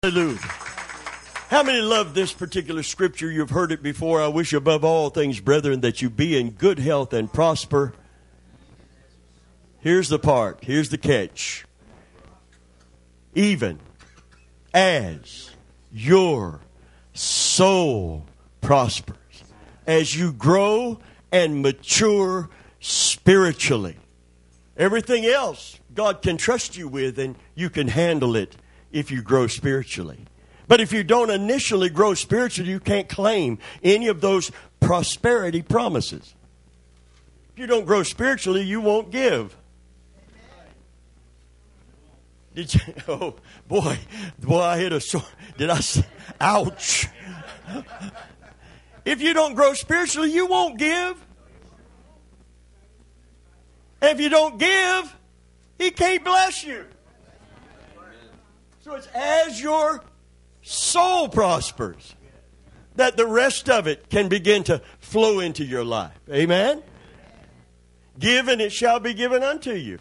Hallelujah. How many love this particular scripture? You've heard it before. I wish above all things, brethren, that you be in good health and prosper. Here's the part. Here's the catch. Even as your soul prospers. As you grow and mature spiritually. Everything else God can trust you with, and you can handle it if you grow spiritually. But if you don't initially grow spiritually, you can't claim any of those prosperity promises. If you don't grow spiritually, you won't give. Did you? Oh, boy, I hit a sword. Did I say? Ouch. If you don't grow spiritually, you won't give. And if you don't give, He can't bless you. So it's as your soul prospers that the rest of it can begin to flow into your life. Amen? Give and it shall be given unto you.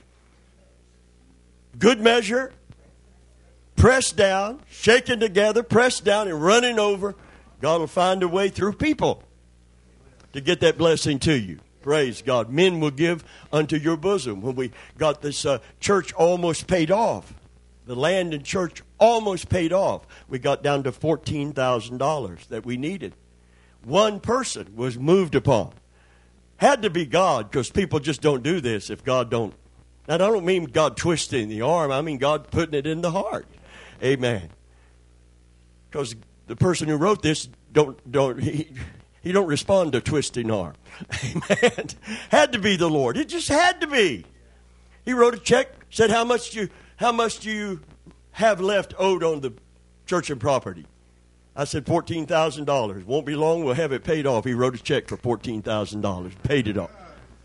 Good measure, pressed down, shaken together, pressed down and running over. God will find a way through people to get that blessing to you. Praise God. Men will give unto your bosom. When we got this church almost paid off, the land and church almost paid off. We got down to $14,000 that we needed. One person was moved upon. Had to be God, because people just don't do this if God don't. Now, I don't mean God twisting the arm. I mean God putting it in the heart. Amen. Because the person who wrote this he don't respond to twisting arm. Amen. Had to be the Lord. It just had to be. He wrote a check, said, how much do you have left owed on the church and property? I said, $14,000. Won't be long, we'll have it paid off. He wrote a check for $14,000, paid it off.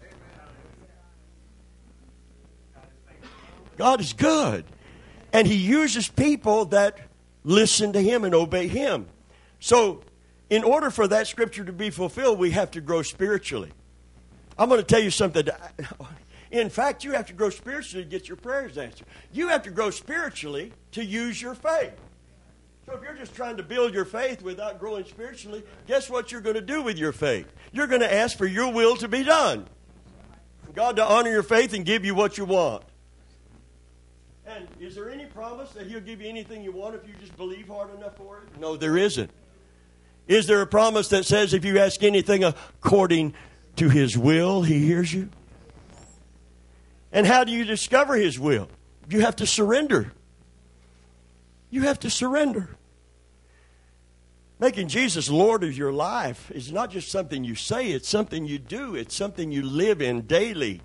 God is good. And He uses people that listen to Him and obey Him. So, in order for that scripture to be fulfilled, we have to grow spiritually. I'm going to tell you something. In fact, you have to grow spiritually to get your prayers answered. You have to grow spiritually to use your faith. So if you're just trying to build your faith without growing spiritually, guess what you're going to do with your faith? You're going to ask for your will to be done. God to honor your faith and give you what you want. And is there any promise that He'll give you anything you want if you just believe hard enough for it? No, there isn't. Is there a promise that says if you ask anything according to His will, He hears you? And how do you discover His will? You have to surrender. You have to surrender. Making Jesus Lord of your life is not just something you say, it's something you do. It's something you live in daily.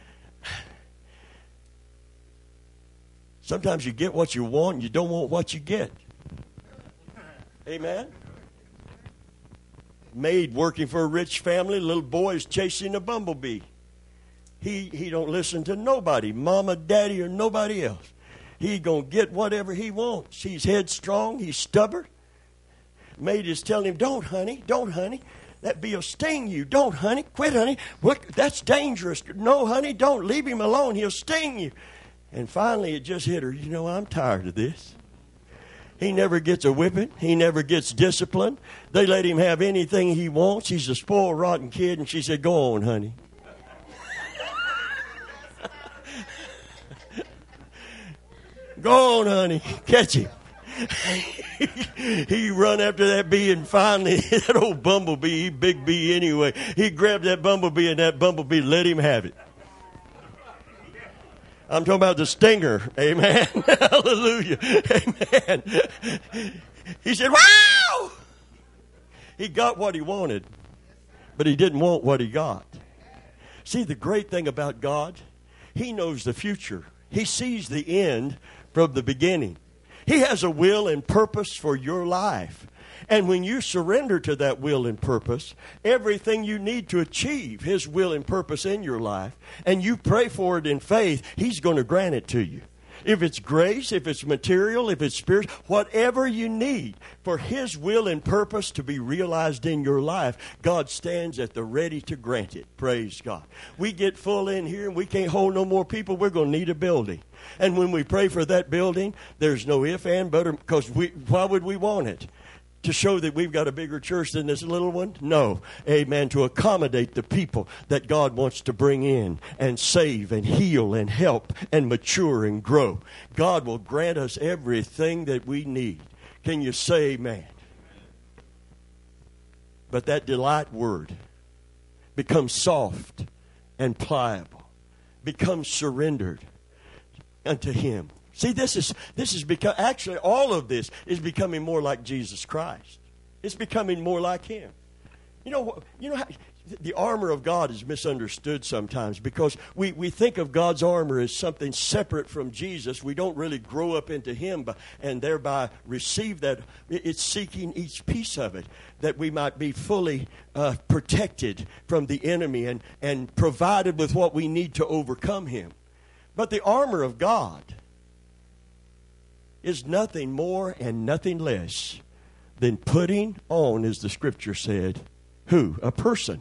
Sometimes you get what you want and you don't want what you get. Amen? Maid working for a rich family, little boy is chasing a bumblebee. He don't listen to nobody, mama, daddy, or nobody else. He gonna get whatever he wants. He's headstrong, he's stubborn. Maid is telling him, don't, honey, that bee'll sting you. Don't, honey, quit, honey. What? That's dangerous. No, honey, don't, leave him alone, he'll sting you. And finally it just hit her, I'm tired of this. He never gets a whipping. He never gets disciplined. They let him have anything he wants. He's a spoiled, rotten kid. And she said, go on, honey. Go on, honey. Catch him. He run after that bee, and finally, that old bumblebee, big bee anyway, he grabbed that bumblebee, and that bumblebee let him have it. I'm talking about the stinger. Amen. Hallelujah. Amen. He said, wow! He got what he wanted, but he didn't want what he got. See, the great thing about God, He knows the future. He sees the end from the beginning. He has a will and purpose for your life. And when you surrender to that will and purpose, everything you need to achieve His will and purpose in your life, and you pray for it in faith, He's going to grant it to you. If it's grace, if it's material, if it's spiritual, whatever you need for His will and purpose to be realized in your life, God stands at the ready to grant it. Praise God. We get full in here and we can't hold no more people. We're going to need a building. And when we pray for that building, there's no if, and, but, because why would we want it? To show that we've got a bigger church than this little one? No. Amen. To accommodate the people that God wants to bring in and save and heal and help and mature and grow. God will grant us everything that we need. Can you say amen? But that delight word becomes soft and pliable, becomes surrendered unto Him. See, this is become, actually all of this is becoming more like Jesus Christ. It's becoming more like Him. You know how, the armor of God is misunderstood sometimes because we think of God's armor as something separate from Jesus. We don't really grow up into Him and thereby receive that. It's seeking each piece of it that we might be fully protected from the enemy and provided with what we need to overcome him. But the armor of God is nothing more and nothing less than putting on, as the Scripture said, who? A person.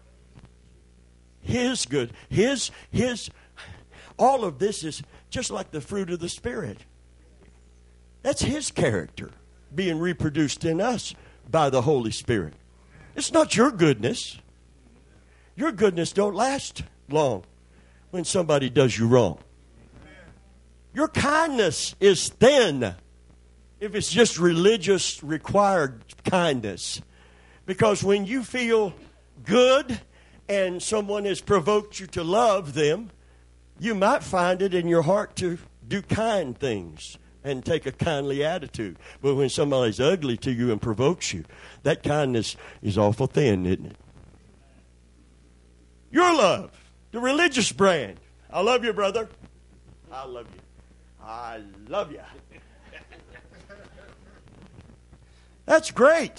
His good. His. All of this is just like the fruit of the Spirit. That's His character being reproduced in us by the Holy Spirit. It's not your goodness. Your goodness don't last long when somebody does you wrong. Your kindness is thin if it's just religious required kindness. Because when you feel good and someone has provoked you to love them, you might find it in your heart to do kind things and take a kindly attitude. But when somebody's ugly to you and provokes you, that kindness is awful thin, isn't it? Your love, the religious brand. I love you, brother. I love you. I love you. That's great.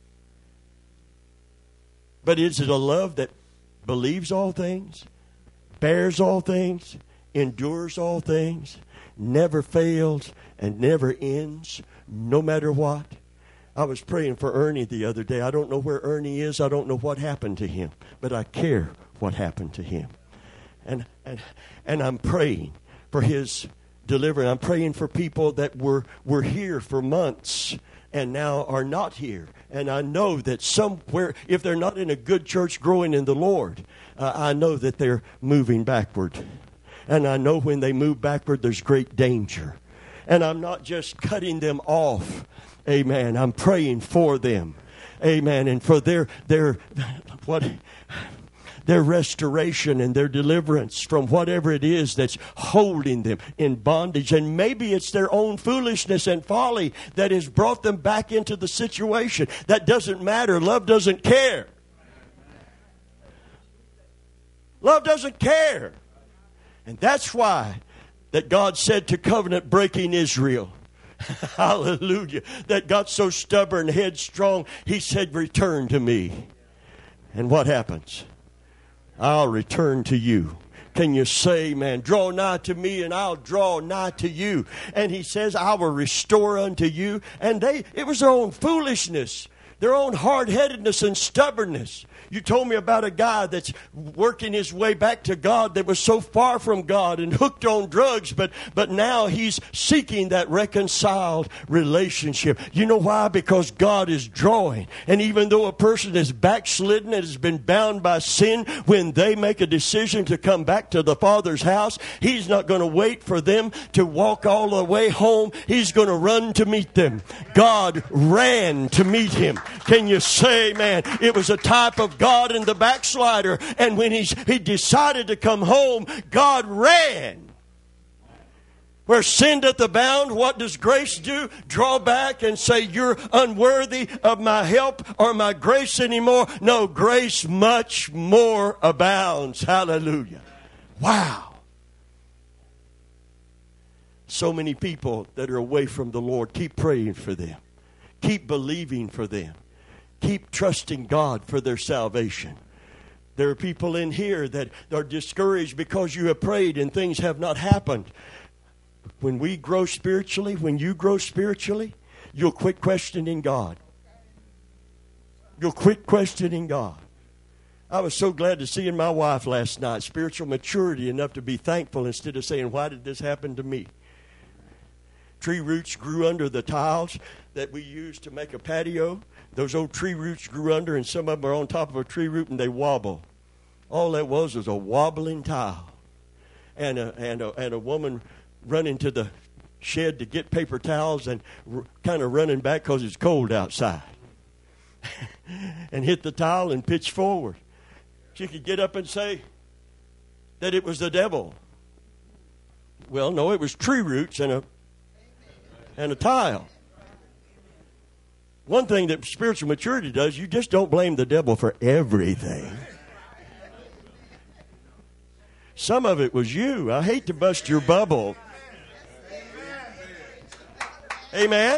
But is it a love that believes all things, bears all things, endures all things, never fails, and never ends, no matter what? I was praying for Ernie the other day. I don't know where Ernie is. I don't know what happened to him. But I care what happened to him. And I'm praying for his deliverance. I'm praying for people that were here for months and now are not here. And I know that somewhere, if they're not in a good church growing in the Lord, I know that they're moving backward. And I know when they move backward, there's great danger. And I'm not just cutting them off. Amen. I'm praying for them. Amen. And for their restoration and their deliverance from whatever it is that's holding them in bondage. And maybe it's their own foolishness and folly that has brought them back into the situation. That doesn't matter. Love doesn't care. Love doesn't care. And that's why that God said to covenant-breaking Israel, hallelujah, that got so stubborn, headstrong, He said, return to me. And what happens? I'll return to you. Can you say, man, draw nigh to me and I'll draw nigh to you. And He says, I will restore unto you. And it was their own foolishness, their own hard-headedness and stubbornness. You told me about a guy that's working his way back to God that was so far from God and hooked on drugs, but now he's seeking that reconciled relationship. You know why? Because God is drawing. And even though a person is backslidden and has been bound by sin, when they make a decision to come back to the Father's house, He's not going to wait for them to walk all the way home. He's going to run to meet them. God ran to meet him. Can you say, man, it was a type of God and the backslider, and when he decided to come home, God ran. Where sin doth abound, what does grace do? Draw back and say, you're unworthy of my help or my grace anymore. No, grace much more abounds. Hallelujah. Wow. So many people that are away from the Lord, keep praying for them. Keep believing for them. Keep trusting God for their salvation. There are people in here that are discouraged because you have prayed and things have not happened. When we grow spiritually, when you grow spiritually, you'll quit questioning God. You'll quit questioning God. I was so glad to see in my wife last night spiritual maturity enough to be thankful instead of saying, why did this happen to me? Tree roots grew under the tiles that we used to make a patio. Those old tree roots grew under, and some of them are on top of a tree root, and they wobble. All that was a wobbling tile. And a woman running to the shed to get paper towels and kind of running back because it's cold outside. And hit the tile and pitch forward. She could get up and say that it was the devil. Well, no, it was tree roots and a tile. One thing that spiritual maturity does, you just don't blame the devil for everything. Some of it was you. I hate to bust your bubble. Amen.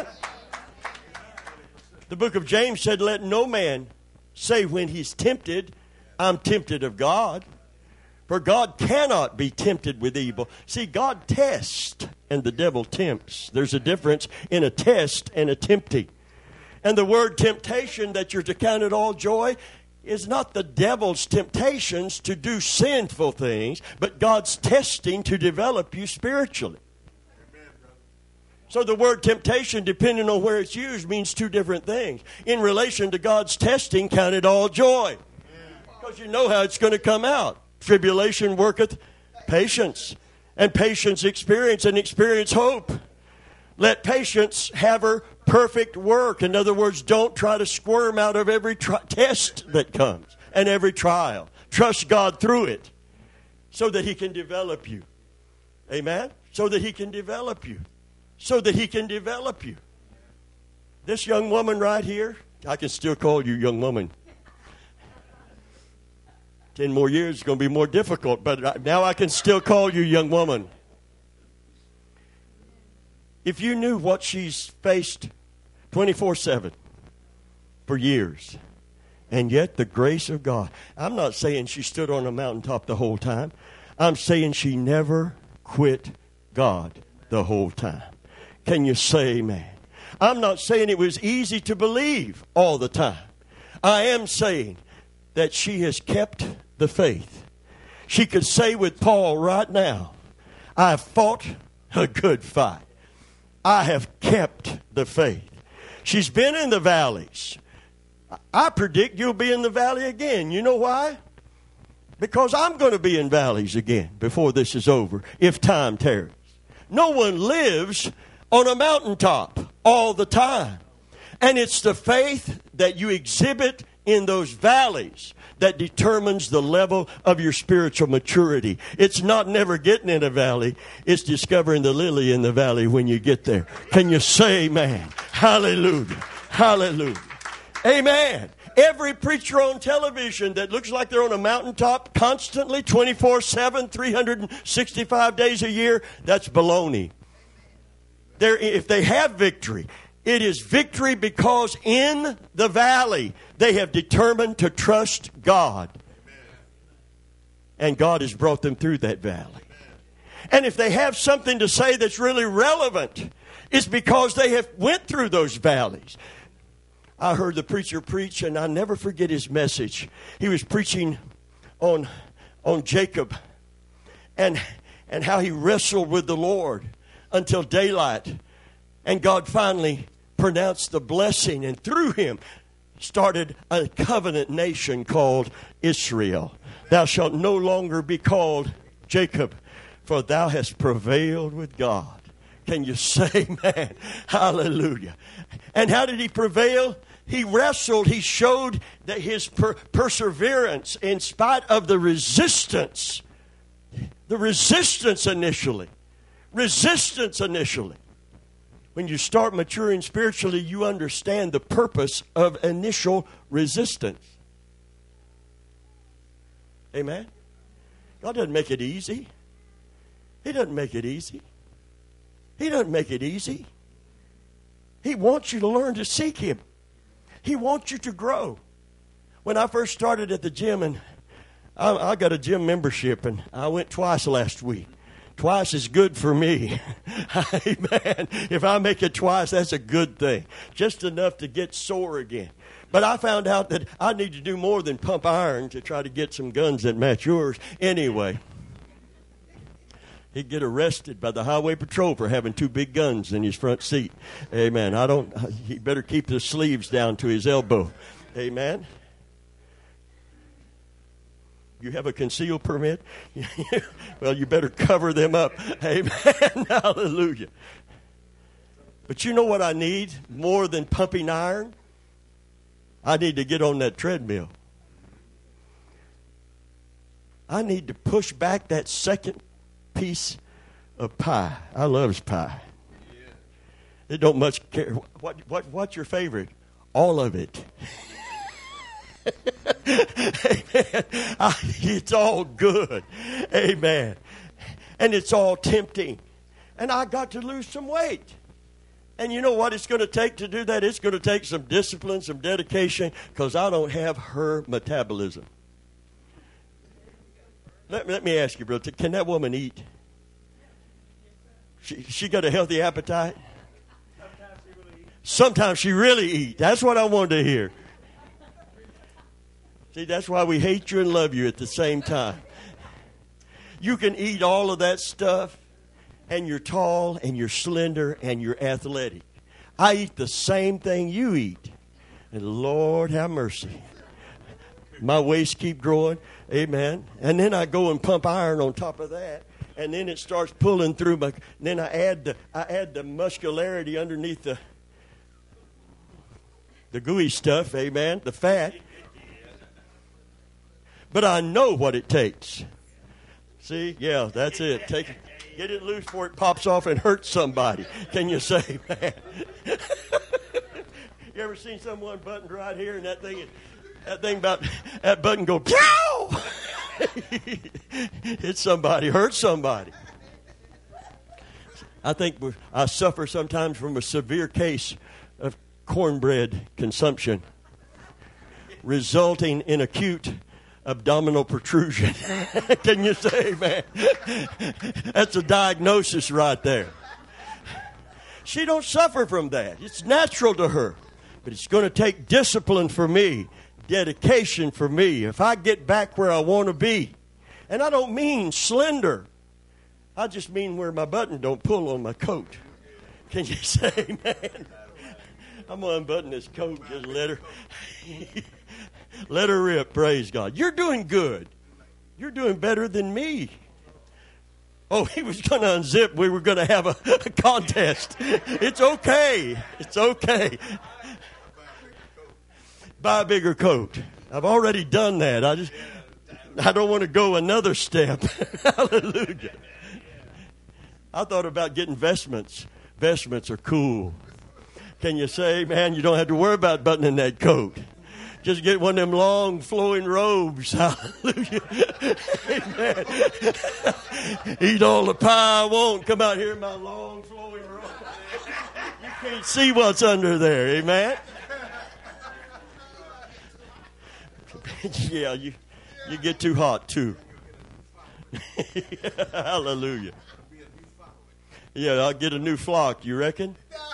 The book of James said, let no man say when he's tempted, I'm tempted of God. For God cannot be tempted with evil. See, God tests and the devil tempts. There's a difference in a test and a tempting. And the word temptation, that you're to count it all joy, is not the devil's temptations to do sinful things, but God's testing to develop you spiritually. So the word temptation, depending on where it's used, means two different things. In relation to God's testing, count it all joy. Because you know how it's going to come out. Tribulation worketh patience, and patience experience, and experience hope. Let patience have her perfect work. In other words, don't try to squirm out of every test that comes and every trial. Trust God through it so that He can develop you. Amen? So that He can develop you. So that He can develop you. This young woman right here, I can still call you young woman. 10 more years is going to be more difficult, but now I can still call you young woman. If you knew what she's faced 24/7 for years, and yet the grace of God. I'm not saying she stood on a mountaintop the whole time. I'm saying she never quit God the whole time. Can you say amen? I'm not saying it was easy to believe all the time. I am saying that she has kept the faith. She could say with Paul right now, I have fought a good fight. I have kept the faith. She's been in the valleys. I predict you'll be in the valley again. You know why? Because I'm going to be in valleys again before this is over, if time tarries. No one lives on a mountaintop all the time. And it's the faith that you exhibit in those valleys that determines the level of your spiritual maturity. It's not never getting in a valley. It's discovering the lily in the valley when you get there. Can you say amen? Hallelujah. Hallelujah. Amen. Every preacher on television that looks like they're on a mountaintop constantly, 24/7, 365 days a year, that's baloney. If they have victory, it is victory because in the valley they have determined to trust God. And God has brought them through that valley. And if they have something to say that's really relevant, it's because they have went through those valleys. I heard the preacher preach, and I'll never forget his message. He was preaching on Jacob and how he wrestled with the Lord until daylight. And God finally pronounced the blessing, and through him started a covenant nation called Israel. Thou shalt no longer be called Jacob, for thou hast prevailed with God. Can you say amen? Hallelujah. And how did he prevail? He wrestled. He showed that his perseverance in spite of the resistance. The resistance initially. When you start maturing spiritually, you understand the purpose of initial resistance. Amen? God doesn't make it easy. He doesn't make it easy. He doesn't make it easy. He wants you to learn to seek Him. He wants you to grow. When I first started at the gym, and I got a gym membership, and I went twice last week. Twice is good for me. Amen. If I make it twice, that's a good thing. Just enough to get sore again. But I found out that I need to do more than pump iron to try to get some guns that match yours. Anyway, he'd get arrested by the highway patrol for having two big guns in his front seat. Amen. He better keep the sleeves down to his elbow. Amen. You have a concealed permit? Well, you better cover them up. Amen. Hallelujah. But you know what I need more than pumping iron? I need to get on that treadmill. I need to push back that second piece of pie. I loves pie. It don't much care. What's your favorite? All of it. Amen. It's all good. Amen. And it's all tempting. And I got to lose some weight. And you know what it's going to take to do that? It's going to take some discipline, some dedication, because I don't have her metabolism. Let me ask you, brother, can that woman eat? She got a healthy appetite? Sometimes she really eat. That's what I wanted to hear. See, that's why we hate you and love you at the same time. You can eat all of that stuff, and you're tall, and you're slender, and you're athletic. I eat the same thing you eat. And Lord have mercy. My waist keep growing. Amen. And then I go and pump iron on top of that. And then it starts pulling through my. Then I add the muscularity underneath the gooey stuff. Amen. The fat. But I know what it takes. See? Yeah, that's it. Get it loose before it pops off and hurts somebody. Can you say, man? You ever seen someone buttoned right here and that button go, pow! Hit somebody, hurt somebody. I think I suffer sometimes from a severe case of cornbread consumption, resulting in acute abdominal protrusion. Can you say, man? That's a diagnosis right there. She don't suffer from that. It's natural to her. But it's going to take discipline for me, dedication for me, if I get back where I want to be. And I don't mean slender. I just mean where my button don't pull on my coat. Can you say, man? I'm going to unbutton this coat. Just let her rip, praise God. You're doing good. You're doing better than me. Oh, he was going to unzip. We were going to have a contest. It's okay. It's okay. Buy a bigger coat. I've already done that. I don't want to go another step. Hallelujah. I thought about getting vestments. Vestments are cool. Can you say, man, you don't have to worry about buttoning that coat. Just get one of them long flowing robes. Hallelujah. Amen. Eat all the pie I want. Come out here in my long flowing robe. You can't see what's under there. Amen. Yeah, you get too hot too. Hallelujah. Yeah, I'll get a new flock, you reckon?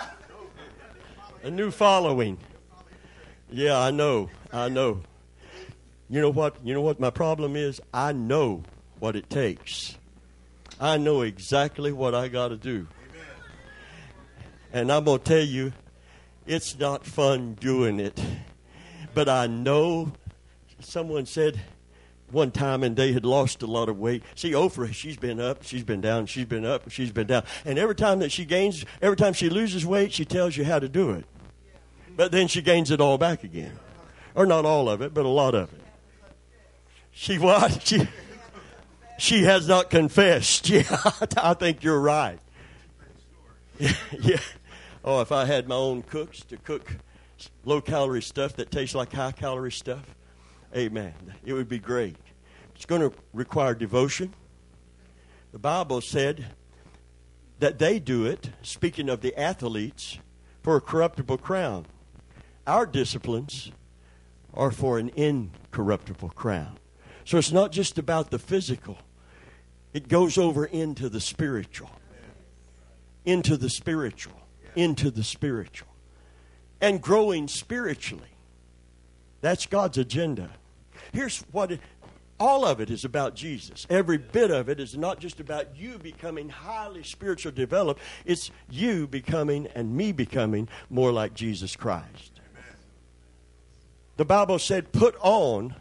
A new following. Yeah, I know. You know what my problem is? I know what it takes. I know exactly what I got to do. And I'm going to tell you, it's not fun doing it. But I know, someone said one time, and they had lost a lot of weight. See, Oprah, she's been up, she's been down, she's been up, she's been down. And every time she loses weight, she tells you how to do it. But then she gains it all back again. Or not all of it, but a lot of it. She what? She has not confessed. Yeah, I think you're right. Yeah. Oh, if I had my own cooks to cook low-calorie stuff that tastes like high-calorie stuff, amen, it would be great. It's going to require devotion. The Bible said that they do it, speaking of the athletes, for a corruptible crown. Our disciplines are for an incorruptible crown. So it's not just about the physical. It goes over into the spiritual. Into the spiritual. Into the spiritual. And growing spiritually. That's God's agenda. Here's what all of it is about Jesus. Every bit of it is not just about you becoming highly spiritually developed. It's you becoming and me becoming more like Jesus Christ. Amen. The Bible said, put on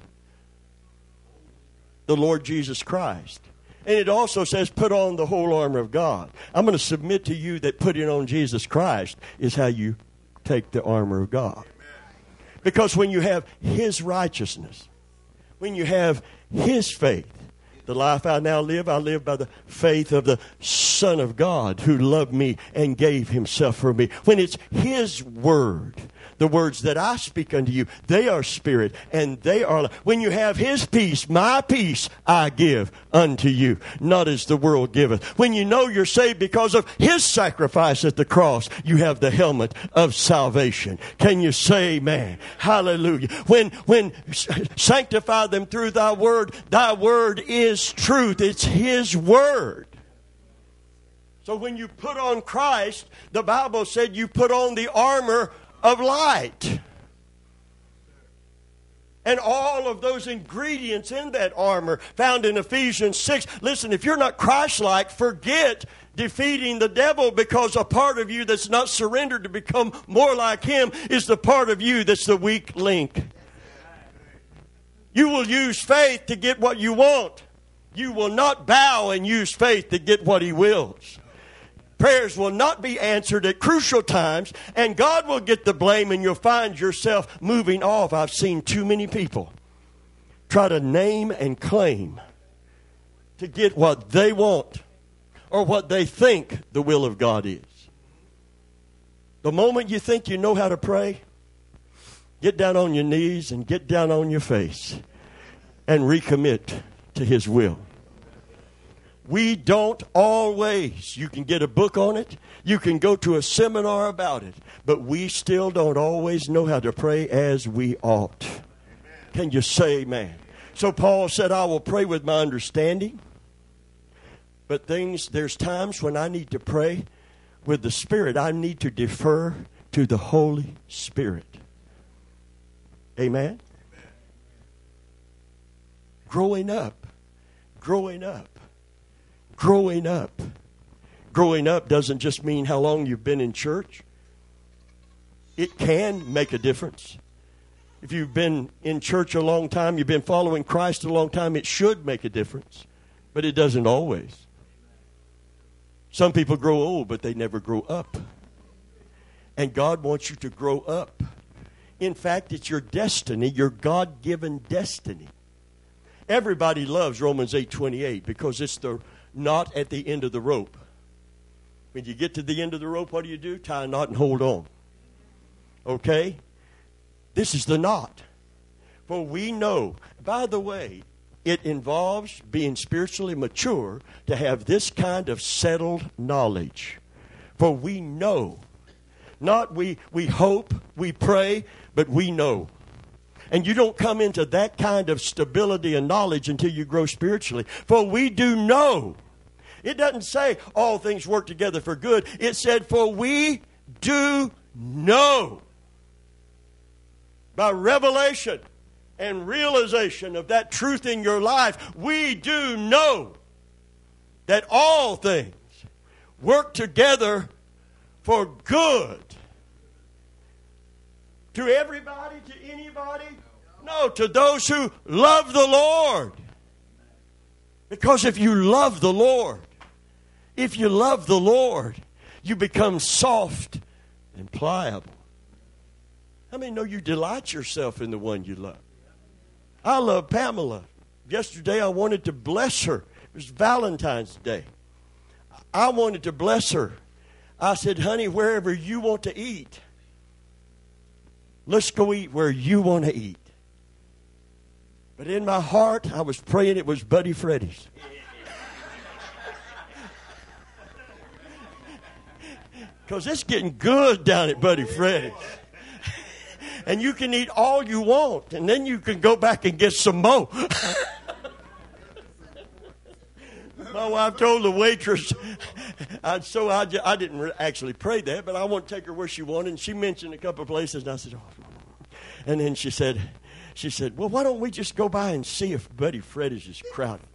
the Lord Jesus Christ. And it also says, put on the whole armor of God. I'm going to submit to you that putting on Jesus Christ is how you take the armor of God. Because when you have His righteousness, when you have His faith, the life I now live, I live by the faith of the Son of God who loved me and gave Himself for me. When it's His word, the words that I speak unto you, they are spirit and they are life. When you have His peace, my peace I give unto you, not as the world giveth. When you know you're saved because of His sacrifice at the cross, you have the helmet of salvation. Can you say amen? Hallelujah. When sanctify them through thy word is truth. It's His word. So when you put on Christ, the Bible said you put on the armor of light. And all of those ingredients in that armor found in Ephesians 6. Listen, if you're not Christ-like, forget defeating the devil, because a part of you that's not surrendered to become more like Him is the part of you that's the weak link. You will use faith to get what you want. You will not bow and use faith to get what He wills. Prayers will not be answered at crucial times, and God will get the blame, and you'll find yourself moving off. I've seen too many people try to name and claim to get what they want or what they think the will of God is. The moment you think you know how to pray, get down on your knees and get down on your face and recommit to His will. We don't always. You can get a book on it. You can go to a seminar about it. But we still don't always know how to pray as we ought. Amen. Can you say amen? So Paul said, I will pray with my understanding. But there's times when I need to pray with the Spirit. I need to defer to the Holy Spirit. Amen? Amen. Growing up. Growing up doesn't just mean how long you've been in church. It can make a difference. If you've been in church a long time, you've been following Christ a long time, it should make a difference. But it doesn't always. Some people grow old, but they never grow up. And God wants you to grow up. In fact, it's your destiny, your God-given destiny. Everybody loves Romans 8:28 because it's the knot at the end of the rope. When you get to the end of the rope, what do? Tie a knot and hold on. Okay? This is the knot. For we know, by the way, it involves being spiritually mature to have this kind of settled knowledge. For we know. Not we hope, we pray, but we know. And you don't come into that kind of stability and knowledge until you grow spiritually. For we do know. It doesn't say all things work together for good. It said, for we do know. By revelation and realization of that truth in your life, we do know that all things work together for good. To everybody, to anybody? No, to those who love the Lord. Because if you love the Lord, you become soft and pliable. How many know you delight yourself in the one you love? I love Pamela. Yesterday I wanted to bless her. It was Valentine's Day. I wanted to bless her. I said, honey, wherever you want to eat, let's go eat where you want to eat. But in my heart, I was praying it was Buddy Freddy's. Because it's getting good down at Buddy Freddy's. And you can eat all you want, and then you can go back and get some more. My wife told the waitress, I didn't actually pray that, but I want to take her where she wanted. And she mentioned a couple of places, and I said, oh. And then she said, well, why don't we just go by and see if Buddy Freddy's is crowded?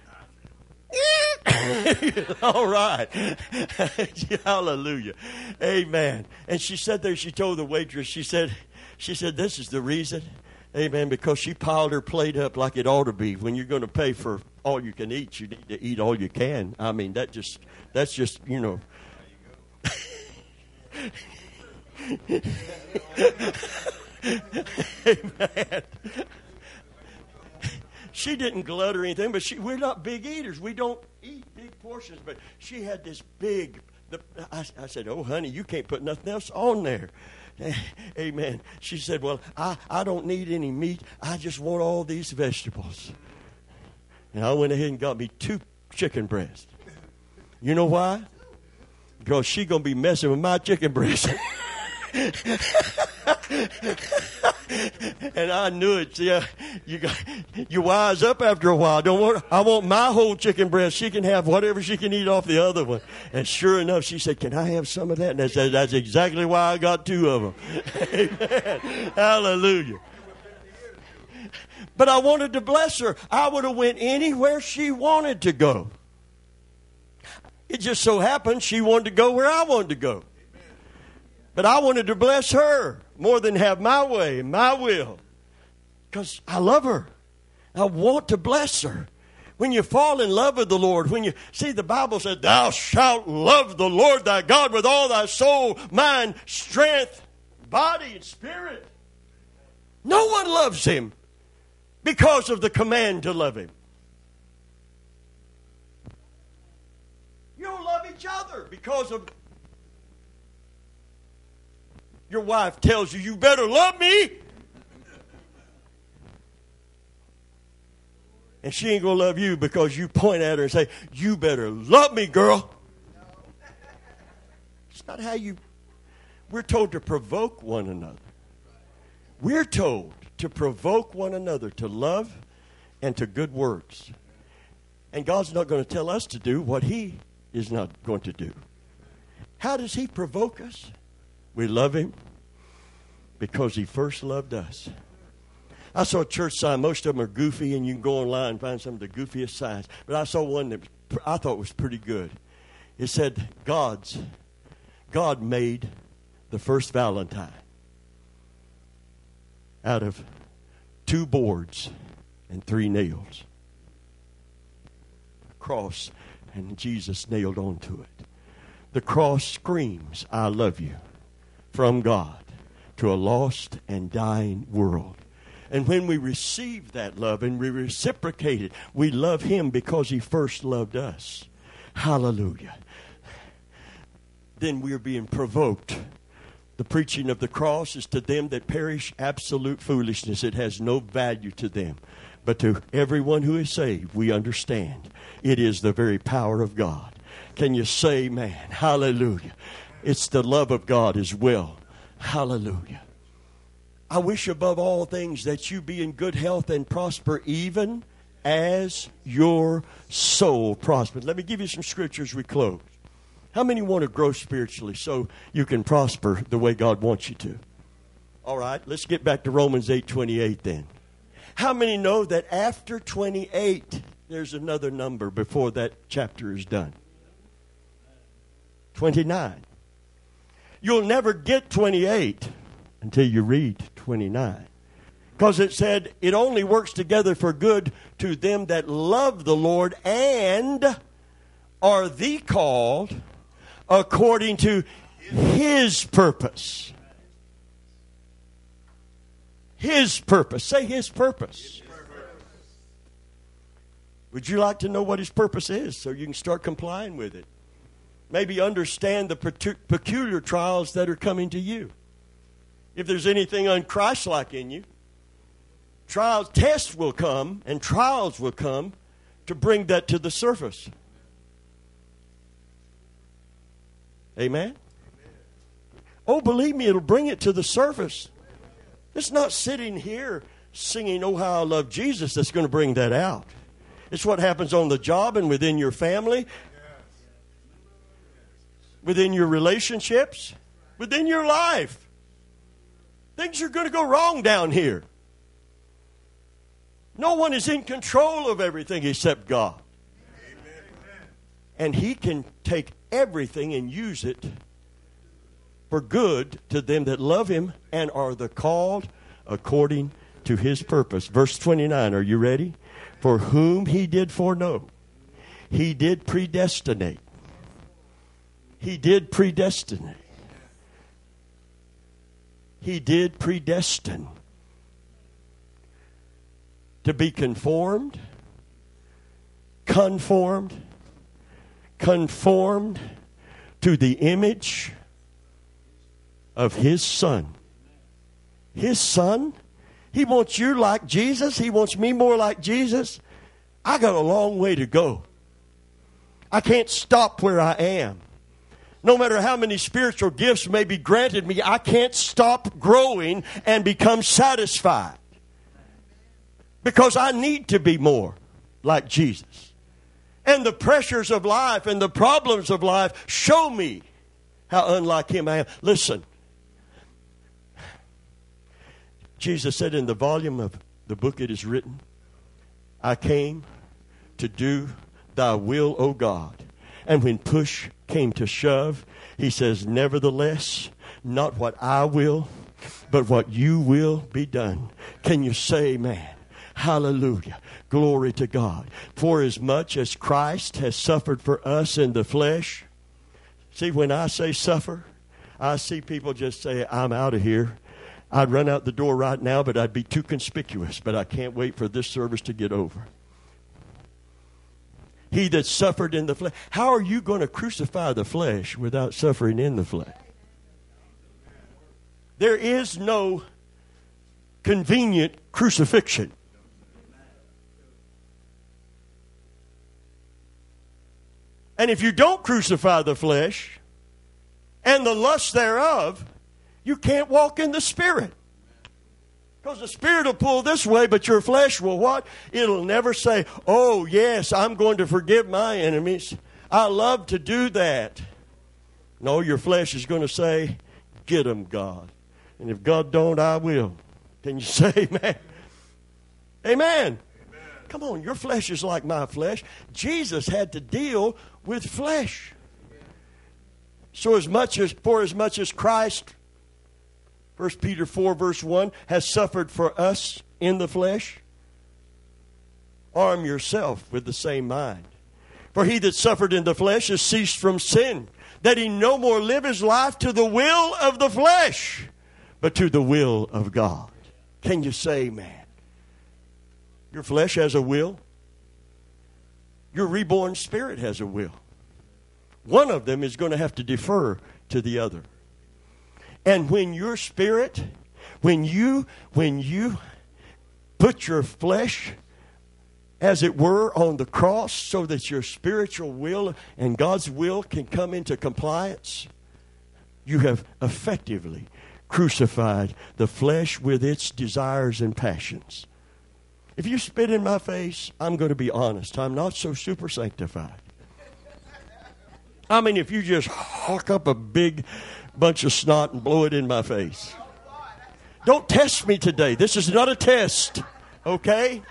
All right. Hallelujah. Amen. And she said there, she told the waitress, she said, this is the reason. Amen. Because she piled her plate up like it ought to be. When you're going to pay for all you can eat, you need to eat all you can. I mean, that's just, you know. Amen. She didn't glut or anything, but we're not big eaters. We don't eat big portions. But she had this big. I said, "Oh, honey, you can't put nothing else on there." Amen. She said, "Well, I don't need any meat. I just want all these vegetables." And I went ahead and got me 2 chicken breasts. You know why? Because she's going to be messing with my chicken breast. And I knew it. Yeah, you wise up after a while. I want my whole chicken breast. She can have whatever she can eat off the other one. And sure enough, she said, "Can I have some of that?" And I said, "That's exactly why I got 2 of them." Amen. Hallelujah. But I wanted to bless her. I would have went anywhere she wanted to go. It just so happened she wanted to go where I wanted to go. But I wanted to bless her more than have my way, my will. Because I love her. I want to bless her. When you fall in love with the Lord, see, the Bible said, "Thou shalt love the Lord thy God with all thy soul, mind, strength, body, and spirit." No one loves him because of the command to love him. You don't love each other because of your wife tells you, "You better love me." And she ain't going to love you because you point at her and say, "You better love me, girl." It's not how we're told to provoke one another. We're told to provoke one another to love and to good works. And God's not going to tell us to do what he is not going to do. How does he provoke us? We love him because he first loved us. I saw a church sign. Most of them are goofy, and you can go online and find some of the goofiest signs. But I saw one that I thought was pretty good. It said, God made the first Valentine out of 2 boards and 3 nails. A cross, and Jesus nailed onto it. The cross screams, "I love you," from God to a lost and dying world. And when we receive that love and we reciprocate it, we love him because he first loved us. Hallelujah. Then we're being provoked. The preaching of the cross is to them that perish absolute foolishness. It has no value to them. But to everyone who is saved, we understand it is the very power of God. Can you say amen? Hallelujah. It's the love of God as well. Hallelujah. I wish above all things that you be in good health and prosper even as your soul prospers. Let me give you some scriptures we close. How many want to grow spiritually so you can prosper the way God wants you to? All right, let's get back to Romans 8:28 then. How many know that after 28, there's another number before that chapter is done? 29. You'll never get 28 until you read 29. Because it said it only works together for good to them that love the Lord and are the called according to his purpose. His purpose. Say his purpose. Would you like to know what his purpose is so you can start complying with it? Maybe understand the peculiar trials that are coming to you. If there's anything un-Christ-like in you, tests will come and trials will come to bring that to the surface. Amen? Oh, believe me, it'll bring it to the surface. It's not sitting here singing, "Oh, how I love Jesus," that's going to bring that out. It's what happens on the job and within your family, within your relationships, within your life. Things are going to go wrong down here. No one is in control of everything except God. And He can take everything and use it for good to them that love Him and are the called according to His purpose. Verse 29, are you ready? For whom He did foreknow, He did predestinate. He did predestinate. He did predestine to be conformed to the image of His Son. His Son? He wants you like Jesus. He wants me more like Jesus. I got a long way to go. I can't stop where I am. No matter how many spiritual gifts may be granted me, I can't stop growing and become satisfied. Because I need to be more like Jesus. And the pressures of life and the problems of life show me how unlike Him I am. Listen. Jesus said in the volume of the book it is written, I came to do thy will, O God. And when push came to shove, He says, nevertheless, not what I will, but what you will be done. Can you say amen? Hallelujah. Glory to God. For as much as Christ has suffered for us in the flesh. See, when I say suffer, I see people just say, I'm out of here. I'd run out the door right now, but I'd be too conspicuous. But I can't wait for this service to get over. He that suffered in the flesh. How are you going to crucify the flesh without suffering in the flesh? There is no convenient crucifixion. And if you don't crucify the flesh and the lust thereof, you can't walk in the Spirit. Because the Spirit will pull this way, but your flesh will what? It'll never say, oh, yes, I'm going to forgive my enemies. I love to do that. No, your flesh is going to say, get them, God. And if God don't, I will. Can you say amen? Amen. Come on, your flesh is like my flesh. Jesus had to deal with flesh. So for as much as Christ, 1 Peter 4 verse 1, has suffered for us in the flesh, arm yourself with the same mind. For he that suffered in the flesh has ceased from sin, that he no more live his life to the will of the flesh, but to the will of God. Can you say amen? Your flesh has a will. Your reborn spirit has a will. One of them is going to have to defer to the other. And when your spirit, when you put your flesh, as it were, on the cross so that your spiritual will and God's will can come into compliance, you have effectively crucified the flesh with its desires and passions. If you spit in my face, I'm going to be honest. I'm not so super sanctified. I mean, if you just hawk up a big bunch of snot and blow it in my face. Don't test me today. This is not a test, okay?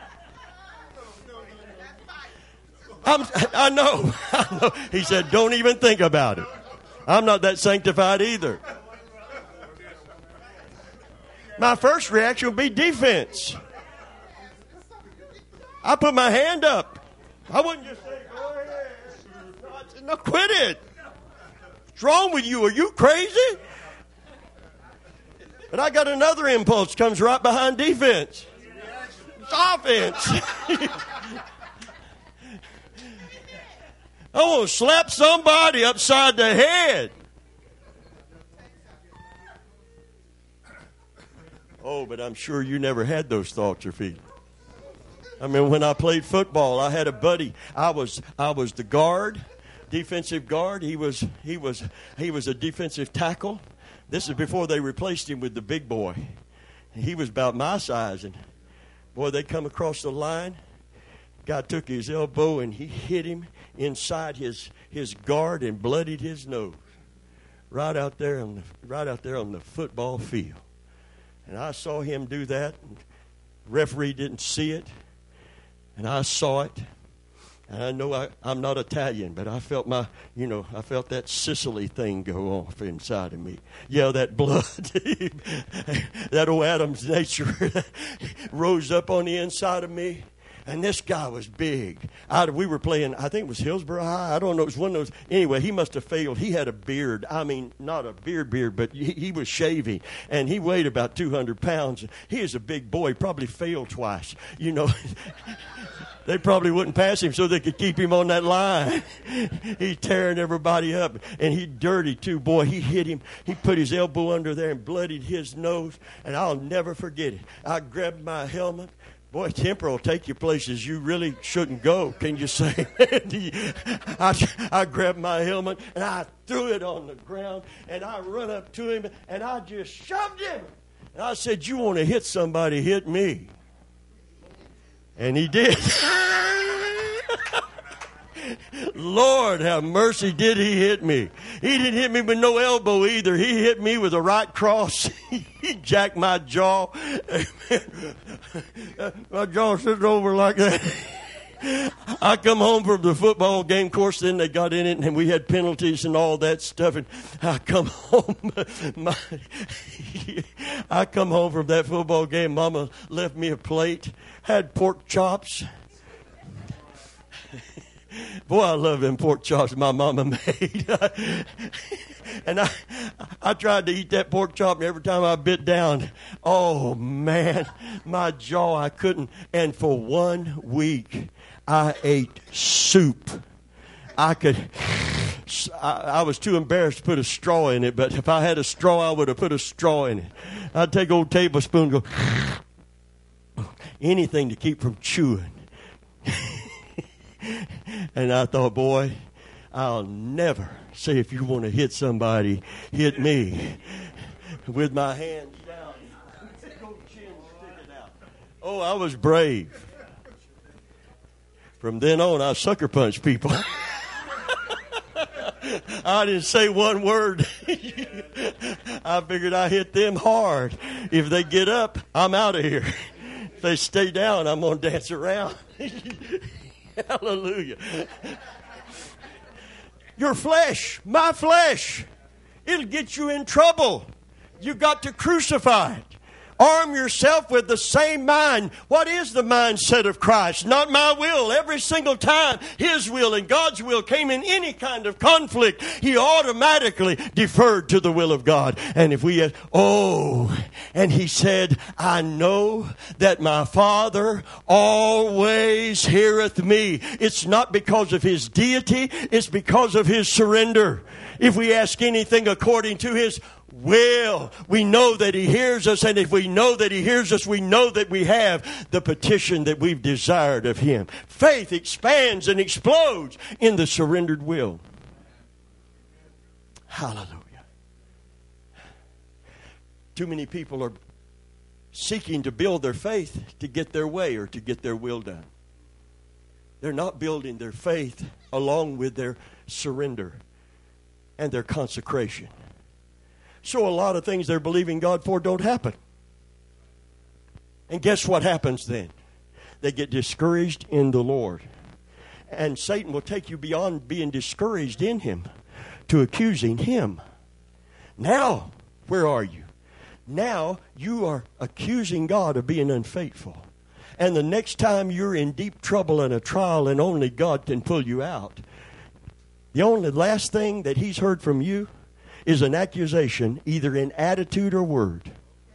I know. He said, don't even think about it. I'm not that sanctified either. My first reaction would be defense. I put my hand up. I wouldn't just say, go ahead. No, quit it. What's wrong with you? Are you crazy? But I got another impulse comes right behind defense. It's offense. I want to slap somebody upside the head. Oh, but I'm sure you never had those thoughts or feelings. I mean, when I played football, I had a buddy. I was the guard, defensive guard. He was a defensive tackle. This is before they replaced him with the big boy. He was about my size, and boy, they come across the line. Guy took his elbow and he hit him inside his guard and bloodied his nose. Right out there on the football field. And I saw him do that. And the referee didn't see it. And I saw it. And I know I'm not Italian, but I felt I felt that Sicily thing go off inside of me. Yeah, that blood, that old Adam's nature rose up on the inside of me. And this guy was big. We were playing, I think it was Hillsborough High. I don't know. It was one of those. Anyway, he must have failed. He had a beard. I mean, not a beard, but he was shaving. And he weighed about 200 pounds. He is a big boy. Probably failed twice. They probably wouldn't pass him so they could keep him on that line. He's tearing everybody up. And he dirty, too. Boy, he hit him. He put his elbow under there and bloodied his nose. And I'll never forget it. I grabbed my helmet. Boy, temper will take you places you really shouldn't go, can you say? I grabbed my helmet, and I threw it on the ground, and I run up to him, and I just shoved him. And I said, you want to hit somebody, hit me. And he did. Lord have mercy, did he hit me. He didn't hit me with no elbow either. He hit me with a right cross. He jacked my jaw. My jaw sits over like that. I come home from the football game. Of course, then they got in it, and we had penalties and all that stuff. And I come home. I come home from that football game. Mama left me a plate. Had pork chops. Boy, I love them pork chops my mama made. And I tried to eat that pork chop, and every time I bit down, oh, man, my jaw, I couldn't. And for 1 week, I ate soup. I was too embarrassed to put a straw in it, but if I had a straw, I would have put a straw in it. I'd take an old tablespoon and go, anything to keep from chewing. And I thought, boy, I'll never say if you want to hit somebody, hit me. With my hands down, chin sticking out. Oh, I was brave. From then on, I sucker punched people. I didn't say one word. I figured I hit them hard. If they get up, I'm out of here. If they stay down, I'm going to dance around. Hallelujah. Your flesh, my flesh, it'll get you in trouble. You got to crucify it. Arm yourself with the same mind. What is the mindset of Christ? Not my will. Every single time His will and God's will came in any kind of conflict, He automatically deferred to the will of God. And if we and He said, I know that my Father always heareth me. It's not because of His deity. It's because of His surrender. If we ask anything according to His will, we know that He hears us, and if we know that He hears us, we know that we have the petition that we've desired of Him. Faith expands and explodes in the surrendered will. Hallelujah. Too many people are seeking to build their faith to get their way or to get their will done. They're not building their faith along with their surrender and their consecration. So a lot of things they're believing God for don't happen. And guess what happens then? They get discouraged in the Lord. And Satan will take you beyond being discouraged in Him to accusing Him. Now, where are you? Now you are accusing God of being unfaithful. And the next time you're in deep trouble and a trial and only God can pull you out, the only last thing that He's heard from you is an accusation, either in attitude or word.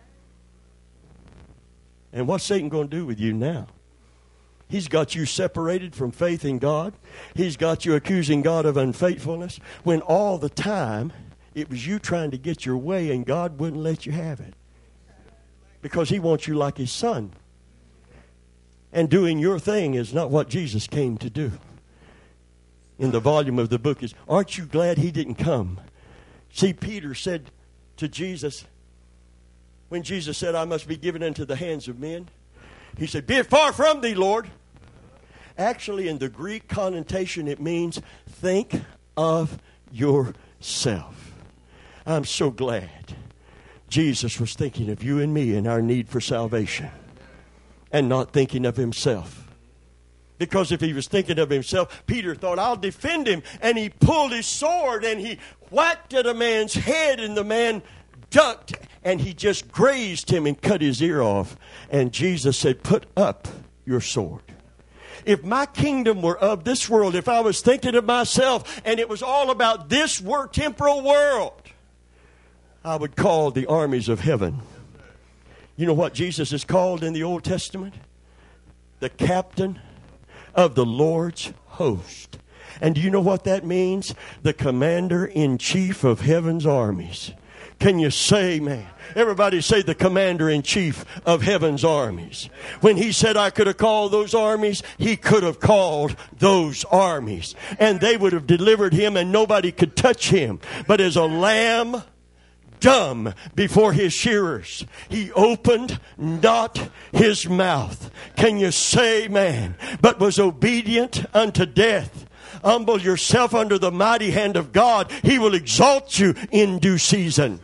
And what's Satan going to do with you now? He's got you separated from faith in God. He's got you accusing God of unfaithfulness, when all the time it was you trying to get your way and God wouldn't let you have it. Because He wants you like His Son. And doing your thing is not what Jesus came to do. In the volume of the book is, aren't you glad He didn't come? See, Peter said to Jesus, when Jesus said, I must be given into the hands of men, he said, be it far from thee, Lord. Actually, in the Greek connotation, it means think of yourself. I'm so glad Jesus was thinking of you and me and our need for salvation and not thinking of himself. Because if he was thinking of himself, Peter thought, I'll defend him. And he pulled his sword and he whacked at a man's head, and the man ducked, and he just grazed him and cut his ear off. And Jesus said, put up your sword. If my kingdom were of this world, if I was thinking of myself and it was all about this temporal world, I would call the armies of heaven. You know what Jesus is called in the Old Testament? The captain of the Lord's host. And do you know what that means? The commander-in-chief of heaven's armies. Can you say, man? Everybody say the commander-in-chief of heaven's armies. When he said I could have called those armies, he could have called those armies. And they would have delivered him and nobody could touch him. But as a lamb dumb before his shearers, he opened not his mouth. Can you say, man? But was obedient unto death. Humble yourself under the mighty hand of God. He will exalt you in due season.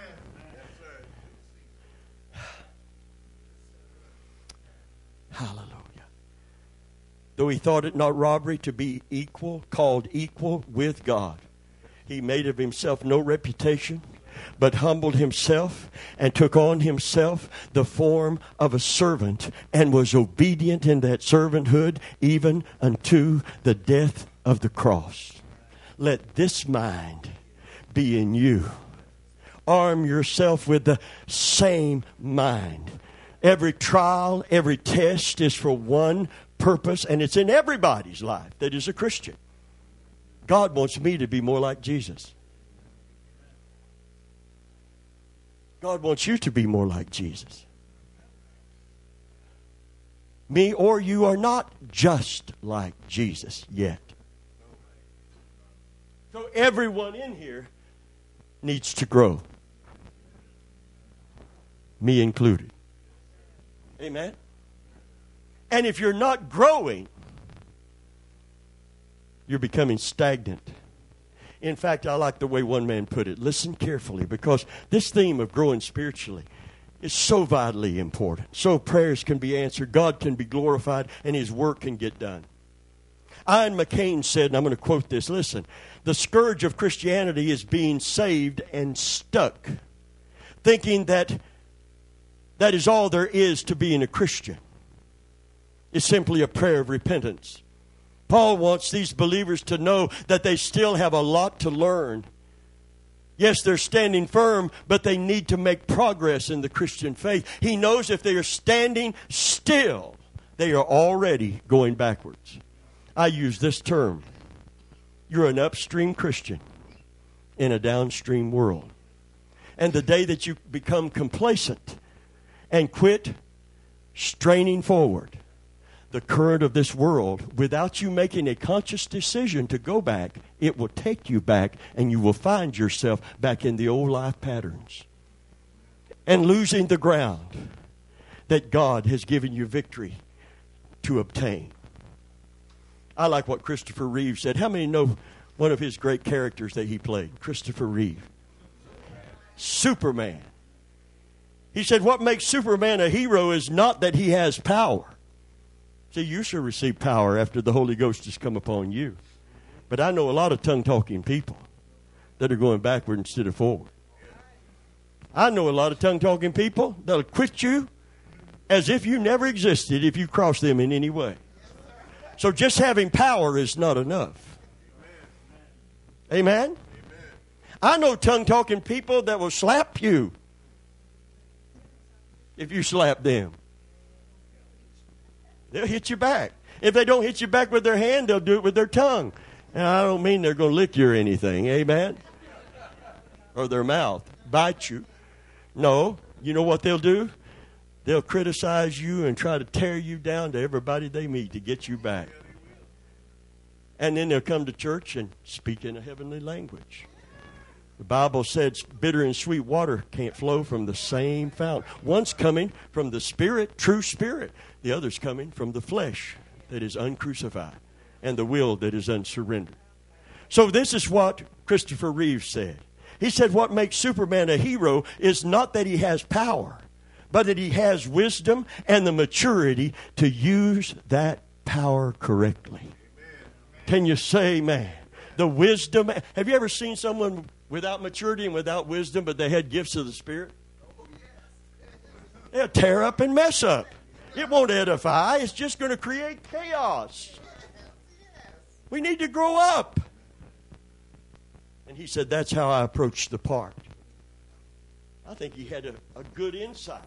Hallelujah. Though he thought it not robbery to be called equal with God, he made of himself no reputation, but humbled himself and took on himself the form of a servant, and was obedient in that servanthood even unto the death of the cross. Let this mind be in you. Arm yourself with the same mind. Every trial, every test is for one purpose, and it's in everybody's life that is a Christian. God wants me to be more like Jesus. God wants you to be more like Jesus. Me or you are not just like Jesus yet. So everyone in here needs to grow. Me included. Amen? And if you're not growing, you're becoming stagnant. In fact, I like the way one man put it. Listen carefully, because this theme of growing spiritually is so vitally important. So prayers can be answered, God can be glorified, and his work can get done. Ian McCain said, and I'm going to quote this, listen, the scourge of Christianity is being saved and stuck, thinking that is all there is to being a Christian. It's simply a prayer of repentance. Paul wants these believers to know that they still have a lot to learn. Yes, they're standing firm, but they need to make progress in the Christian faith. He knows if they are standing still, they are already going backwards. I use this term. You're an upstream Christian in a downstream world. And the day that you become complacent and quit straining forward the current of this world, without you making a conscious decision to go back, it will take you back, and you will find yourself back in the old life patterns and losing the ground that God has given you victory to obtain. I like what Christopher Reeve said. How many know one of his great characters that he played? Christopher Reeve. Superman. He said, what makes Superman a hero is not that he has power. See, you should receive power after the Holy Ghost has come upon you. But I know a lot of tongue-talking people that are going backward instead of forward. I know a lot of tongue-talking people that'll quit you as if you never existed if you cross them in any way. So just having power is not enough. Amen? I know tongue-talking people that will slap you if you slap them. They'll hit you back. If they don't hit you back with their hand, they'll do it with their tongue. And I don't mean they're going to lick you or anything. Amen? Or their mouth. Bite you. No. You know what they'll do? They'll criticize you and try to tear you down to everybody they meet to get you back. And then they'll come to church and speak in a heavenly language. The Bible says bitter and sweet water can't flow from the same fountain. One's coming from the Spirit, true Spirit. The other's coming from the flesh, that is uncrucified and the will that is unsurrendered. So this is what Christopher Reeves said. He said what makes Superman a hero is not that he has power, but that he has wisdom and the maturity to use that power correctly. Can you say amen? The wisdom. Have you ever seen someone without maturity and without wisdom, but they had gifts of the Spirit? They'll tear up and mess up. It won't edify. It's just going to create chaos. We need to grow up. And he said, that's how I approached the part. I think he had a good insight.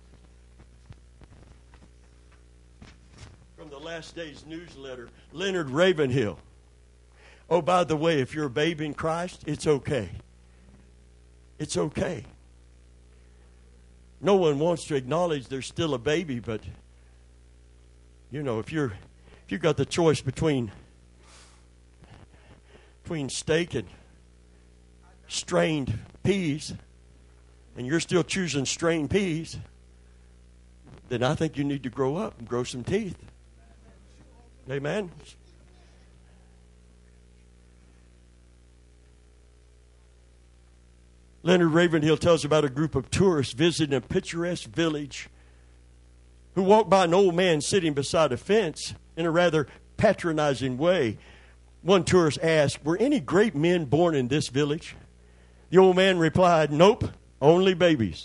From the Last Days newsletter, Leonard Ravenhill. Oh, by the way, if you're a babe in Christ, it's okay. It's okay. No one wants to acknowledge they're still a baby, but you know, if you've got the choice between steak and strained peas, and you're still choosing strained peas, then I think you need to grow up and grow some teeth. Amen. Leonard Ravenhill tells about a group of tourists visiting a picturesque village who walked by an old man sitting beside a fence in a rather patronizing way. One tourist asked, were any great men born in this village? The old man replied, nope, only babies.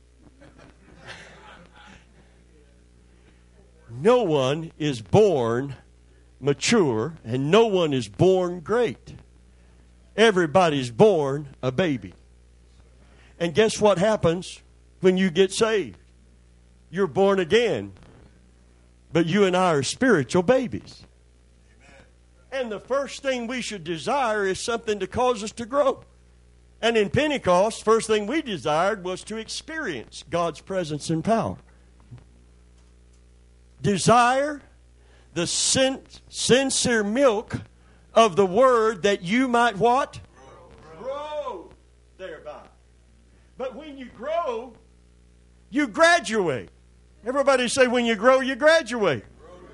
No one is born mature, and no one is born great. Everybody's born a baby. And guess what happens when you get saved? You're born again. But you and I are spiritual babies. Amen. And the first thing we should desire is something to cause us to grow. And in Pentecost, first thing we desired was to experience God's presence and power. Desire the sincere milk of the word that you might what? Grow thereby. But when you grow, you graduate. Everybody say when you grow, you graduate.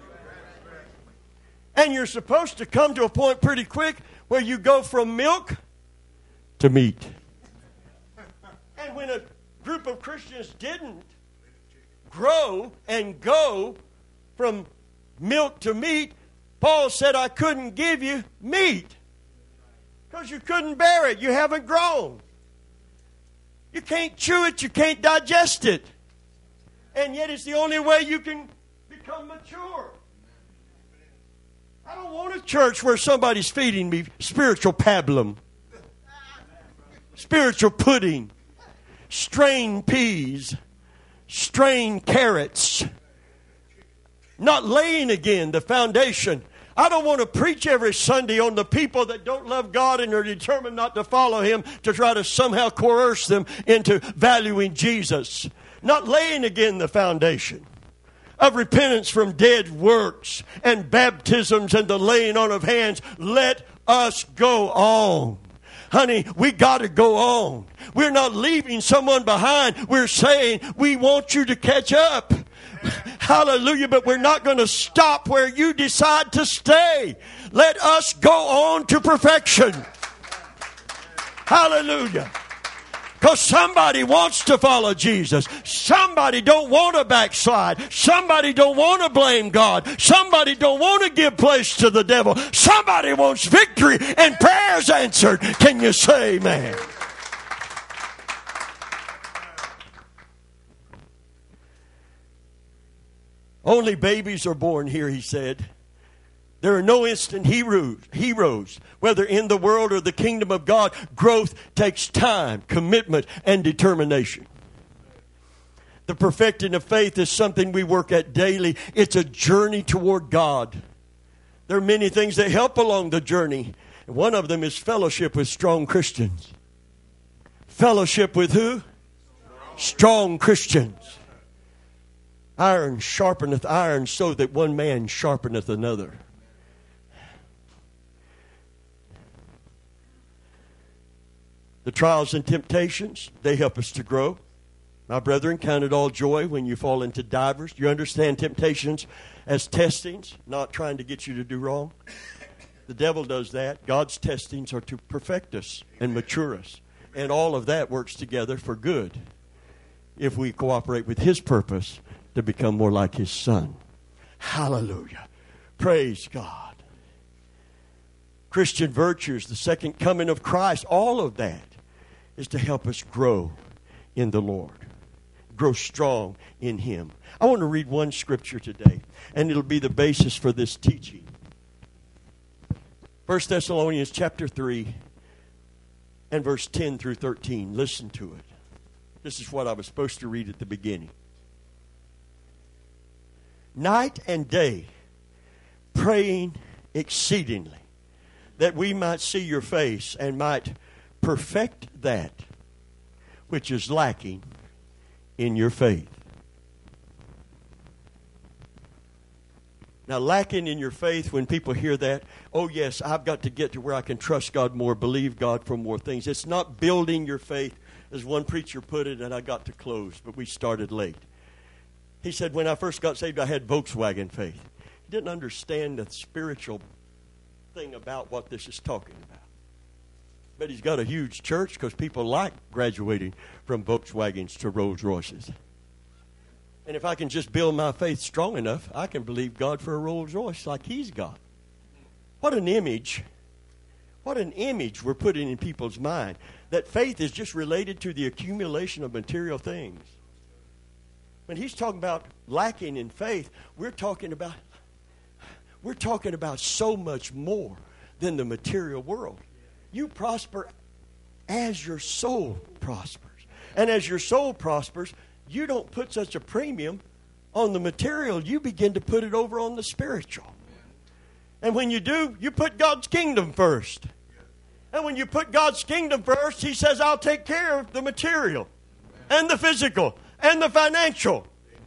And you're supposed to come to a point pretty quick where you go from milk to meat. And when a group of Christians didn't grow and go from milk to meat, Paul said, I couldn't give you meat because you couldn't bear it. You haven't grown. You can't chew it. You can't digest it. And yet it's the only way you can become mature. I don't want a church where somebody's feeding me spiritual pablum, spiritual pudding, strained peas, strained carrots, not laying again the foundation. I don't want to preach every Sunday on the people that don't love God and are determined not to follow Him to try to somehow coerce them into valuing Jesus. Not laying again the foundation of repentance from dead works and baptisms and the laying on of hands. Let us go on. Honey, we got to go on. We're not leaving someone behind. We're saying we want you to catch up. Hallelujah, but we're not going to stop where you decide to stay. Let us go on to perfection. Hallelujah. Because somebody wants to follow Jesus. Somebody don't want to backslide. Somebody don't want to blame God. Somebody don't want to give place to the devil. Somebody wants victory and prayers answered. Can you say amen? Only babies are born here, he said. There are no instant heroes, whether in the world or the kingdom of God. Growth takes time, commitment, and determination. The perfecting of faith is something we work at daily. It's a journey toward God. There are many things that help along the journey. And one of them is fellowship with strong Christians. Fellowship with who? Strong Christians. Iron sharpeneth iron, so that one man sharpeneth another. The trials and temptations, they help us to grow. My brethren, count it all joy when you fall into divers. You understand temptations as testings, not trying to get you to do wrong. The devil does that. God's testings are to perfect us and mature us. And all of that works together for good if we cooperate with His purpose to become more like His Son. Hallelujah. Praise God. Christian virtues, the second coming of Christ, all of that is to help us grow in the Lord. Grow strong in Him. I want to read one scripture today, and it'll be the basis for this teaching. 1 Thessalonians chapter 3 and verse 10 through 13. Listen to it. This is what I was supposed to read at the beginning. Night and day, praying exceedingly, that we might see your face and might perfect that which is lacking in your faith. Now, lacking in your faith, when people hear that, oh yes, I've got to get to where I can trust God more, believe God for more things. It's not building your faith, as one preacher put it, and I got to close, but we started late. He said, when I first got saved, I had Volkswagen faith. He didn't understand the spiritual thing about what this is talking about. But he's got a huge church because people like graduating from Volkswagens to Rolls Royces. And if I can just build my faith strong enough, I can believe God for a Rolls Royce like he's got. What an image. What an image we're putting in people's mind. That faith is just related to the accumulation of material things. When he's talking about lacking in faith, we're talking about so much more than the material world. You prosper as your soul prospers. And as your soul prospers, you don't put such a premium on the material. You begin to put it over on the spiritual. And when you do, you put God's kingdom first. And when you put God's kingdom first, He says, I'll take care of the material and the physical and the financial.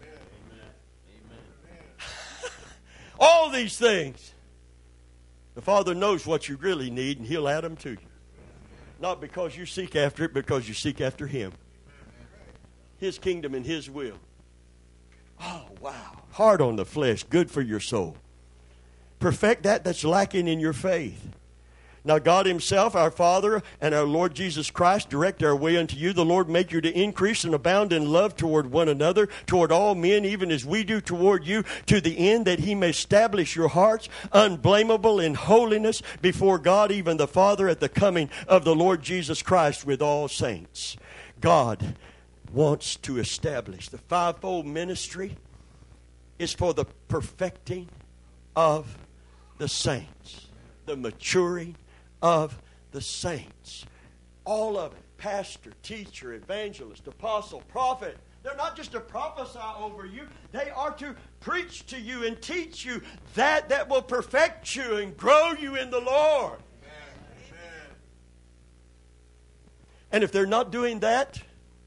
All these things. The Father knows what you really need, and He'll add them to you. Not because you seek after it, because you seek after Him. His kingdom and His will. Oh, wow. Hard on the flesh, good for your soul. Perfect that's lacking in your faith. Now God Himself, our Father, and our Lord Jesus Christ direct our way unto you. The Lord make you to increase and abound in love toward one another, toward all men, even as we do toward you, to the end that He may establish your hearts unblameable in holiness before God, even the Father, at the coming of the Lord Jesus Christ with all saints. God wants to establish. The fivefold ministry is for the perfecting of the saints, the maturing of the saints. All of it. Pastor, teacher, evangelist, apostle, prophet. They're not just to prophesy over you. They are to preach to you and teach you that will perfect you and grow you in the Lord. Amen. And if they're not doing that,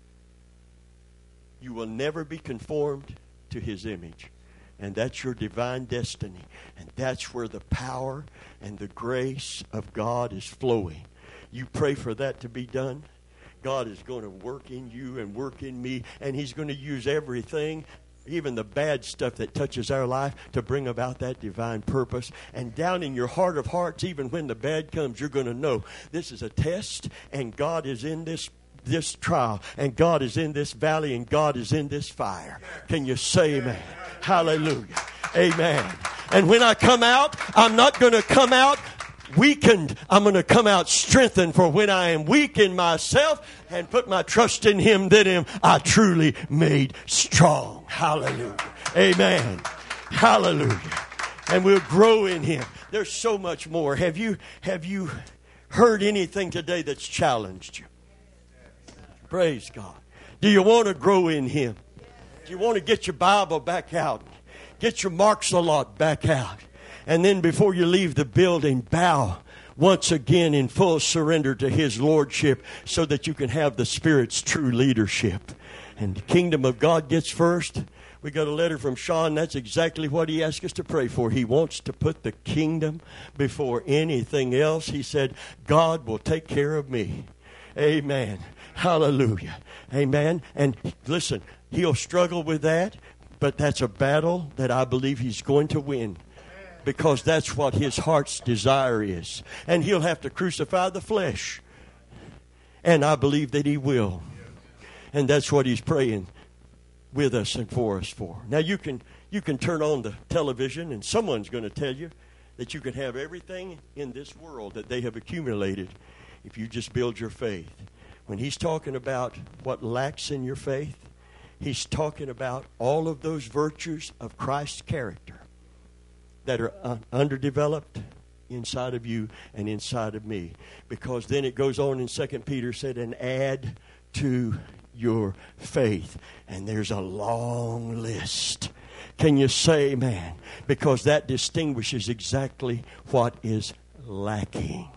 you will never be conformed to His image. And that's your divine destiny. And that's where the power and the grace of God is flowing. You pray for that to be done. God is going to work in you and work in me. And He's going to use everything, even the bad stuff that touches our life, to bring about that divine purpose. And down in your heart of hearts, even when the bad comes, you're going to know this is a test, and God is in this trial, and God is in this valley, and God is in this fire. Can you say amen? Hallelujah. Amen. And when I come out, I'm not going to come out weakened. I'm going to come out strengthened. For when I am weak in myself and put my trust in Him, then am I truly made strong. Hallelujah. Amen. Hallelujah. And we'll grow in Him. There's so much more. Have you heard anything today that's challenged you? Praise God. Do you want to grow in Him? Do you want to get your Bible back out? Get your Marks-a-Lot back out. And then before you leave the building, bow once again in full surrender to His Lordship so that you can have the Spirit's true leadership. And the kingdom of God gets first. We got a letter from Sean. That's exactly what he asked us to pray for. He wants to put the kingdom before anything else. He said, God will take care of me. Amen. Hallelujah. Amen. And listen, he'll struggle with that, but that's a battle that I believe he's going to win, because that's what his heart's desire is. And he'll have to crucify the flesh. And I believe that he will. And that's what he's praying with us and for us for. Now you can turn on the television and someone's going to tell you that you can have everything in this world that they have accumulated if you just build your faith. When he's talking about what lacks in your faith, he's talking about all of those virtues of Christ's character that are underdeveloped inside of you and inside of me. Because then it goes on in 2 Peter said, and add to your faith. And there's a long list. Can you say amen? Because that distinguishes exactly what is lacking.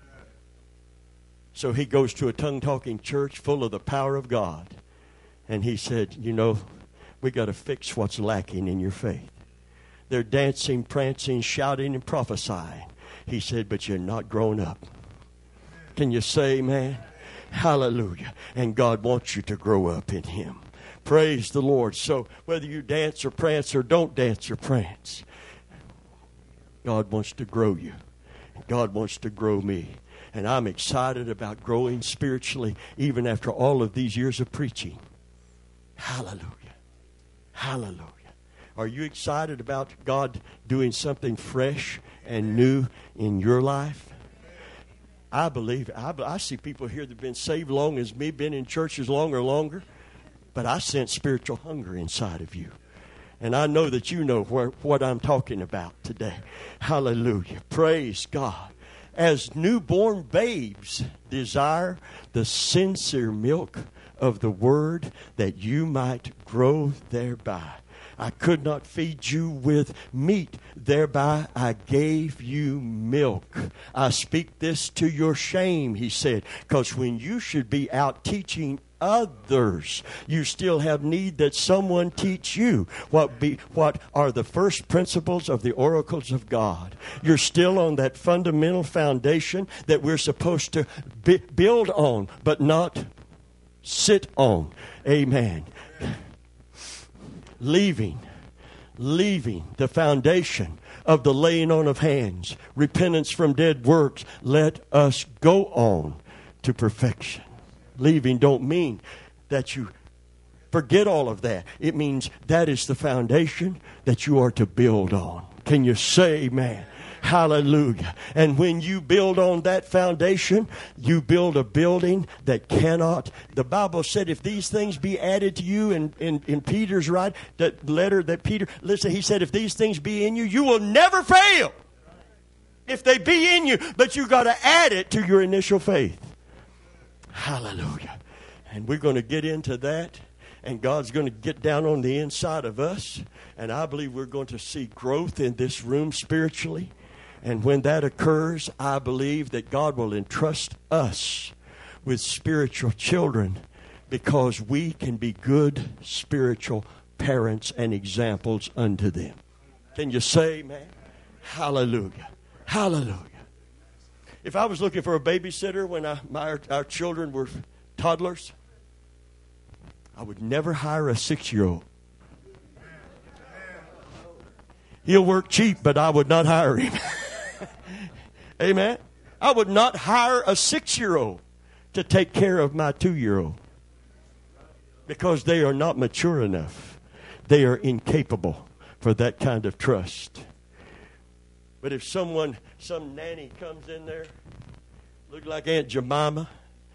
So he goes to a tongue-talking church full of the power of God. And he said, we got to fix what's lacking in your faith. They're dancing, prancing, shouting, and prophesying. He said, but you're not grown up. Can you say amen? Hallelujah. And God wants you to grow up in him. Praise the Lord. So whether you dance or prance or don't dance or prance, God wants to grow you. God wants to grow me. And I'm excited about growing spiritually even after all of these years of preaching. Hallelujah. Hallelujah. Are you excited about God doing something fresh and new in your life? I believe. I see people here that have been saved long as me, been in churches longer. But I sense spiritual hunger inside of you. And I know that you know what I'm talking about today. Hallelujah. Praise God. As newborn babes desire the sincere milk of the word, that you might grow thereby. I could not feed you with meat, thereby I gave you milk. I speak this to your shame, he said, because when you should be out teaching others, you still have need that someone teach you what are the first principles of the oracles of God. You're still on that fundamental foundation that we're supposed to build on, but not sit on. Amen. Leaving the foundation of the laying on of hands, repentance from dead works, let us go on to perfection. Leaving don't mean that you forget all of that. It means that is the foundation that you are to build on. Can you say amen? Hallelujah. And when you build on that foundation, you build a building that cannot. The Bible said if these things be added to you in Peter's right, that letter that Peter, listen, he said if these things be in you, you will never fail. If they be in you, but you got to add it to your initial faith. Hallelujah. And we're going to get into that. And God's going to get down on the inside of us. And I believe we're going to see growth in this room spiritually. And when that occurs, I believe that God will entrust us with spiritual children, because we can be good spiritual parents and examples unto them. Can you say amen? Hallelujah. Hallelujah. If I was looking for a babysitter when our children were toddlers, I would never hire a 6-year-old. He'll work cheap, but I would not hire him. Amen. I would not hire a 6-year-old to take care of my 2-year-old, because they are not mature enough. They are incapable for that kind of trust. But if some nanny comes in there, look like Aunt Jemima,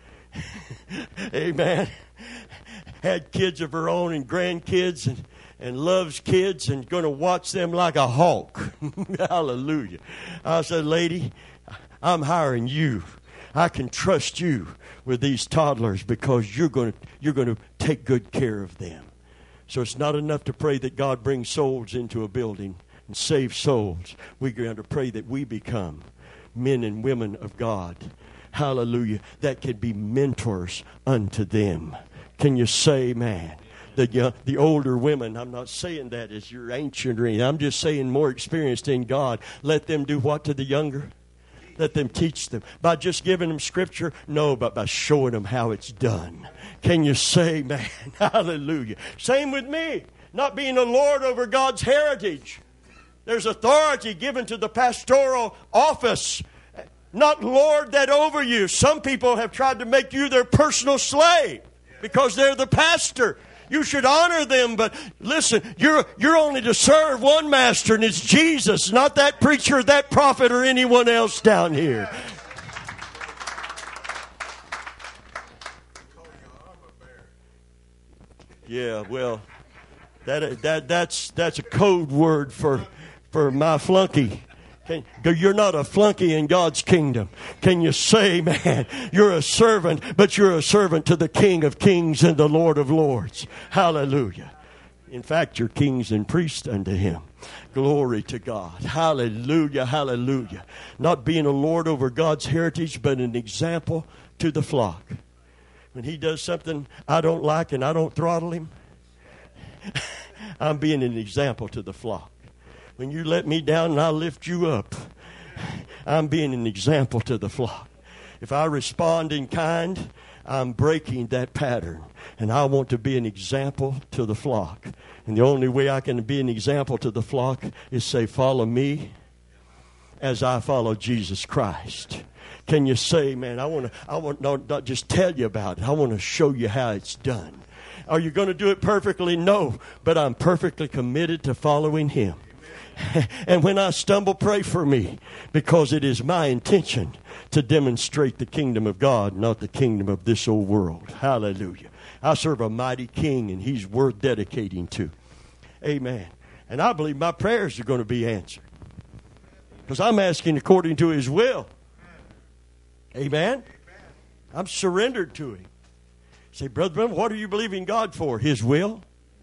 amen, had kids of her own and grandkids and loves kids and going to watch them like a hawk. Hallelujah. I said, lady, I'm hiring you. I can trust you with these toddlers, because you're going to take good care of them. So it's not enough to pray that God brings souls into a building and save souls. We're going to pray that we become men and women of God. Hallelujah. That can be mentors unto them. Can you say amen? The older women, I'm not saying that as you're ancient or anything. I'm just saying more experienced in God. Let them do what to the younger? Let them teach them. By just giving them Scripture? No, but by showing them how it's done. Can you say, man, hallelujah. Same with me. Not being a lord over God's heritage. There's authority given to the pastoral office. Not lord that over you. Some people have tried to make you their personal slave because they're the pastor. You should honor them, but listen, you're only to serve one master, and it's Jesus, not that preacher, that prophet, or anyone else down here. Yeah, well, that's a code word for my flunky. You're not a flunky in God's kingdom. Can you say, man, you're a servant, but you're a servant to the King of Kings and the Lord of Lords. Hallelujah. In fact, you're kings and priests unto Him. Glory to God. Hallelujah, hallelujah. Not being a lord over God's heritage, but an example to the flock. When He does something I don't like and I don't throttle Him, I'm being an example to the flock. When you let me down and I lift you up, I'm being an example to the flock. If I respond in kind, I'm breaking that pattern. And I want to be an example to the flock. And the only way I can be an example to the flock is say, follow me as I follow Jesus Christ. Can you say, man, I want not just tell you about it. I want to show you how it's done. Are you going to do it perfectly? No. But I'm perfectly committed to following Him. And when I stumble, pray for me, because it is my intention to demonstrate the kingdom of God, not the kingdom of this old world. Hallelujah. I serve a mighty King, and He's worth dedicating to. Amen. And I believe my prayers are going to be answered, because I'm asking according to His will. Amen. I'm surrendered to Him. Say, Brother Branham, what are you believing God for? His will?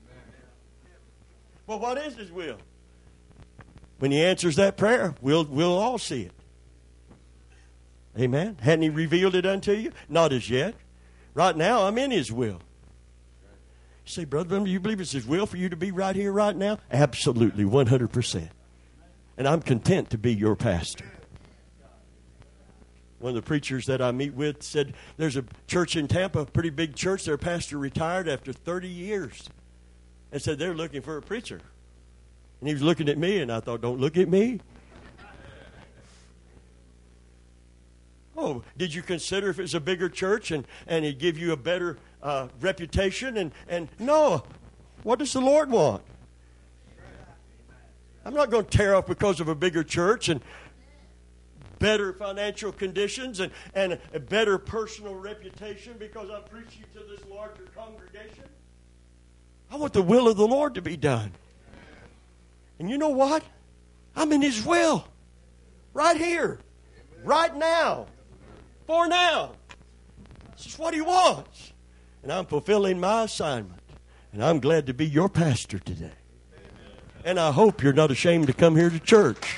Well, what is His will? When He answers that prayer, we'll all see it. Amen. Hadn't He revealed it unto you? Not as yet. Right now, I'm in His will. You say, Brother Branham, do you believe it's His will for you to be right here, right now? Absolutely, 100%. And I'm content to be your pastor. One of the preachers that I meet with said, there's a church in Tampa, a pretty big church. Their pastor retired after 30 years. And said, they're looking for a preacher. And he was looking at me, and I thought, don't look at me. Oh, did you consider if it's a bigger church and it'd give you a better reputation? And no, what does the Lord want? I'm not going to tear up because of a bigger church and better financial conditions and a better personal reputation because I'm preaching to this larger congregation. I want the will of the Lord to be done. And you know what? I'm in His will. Right here. Right now. For now. This is what He wants. And I'm fulfilling my assignment. And I'm glad to be your pastor today. And I hope you're not ashamed to come here to church.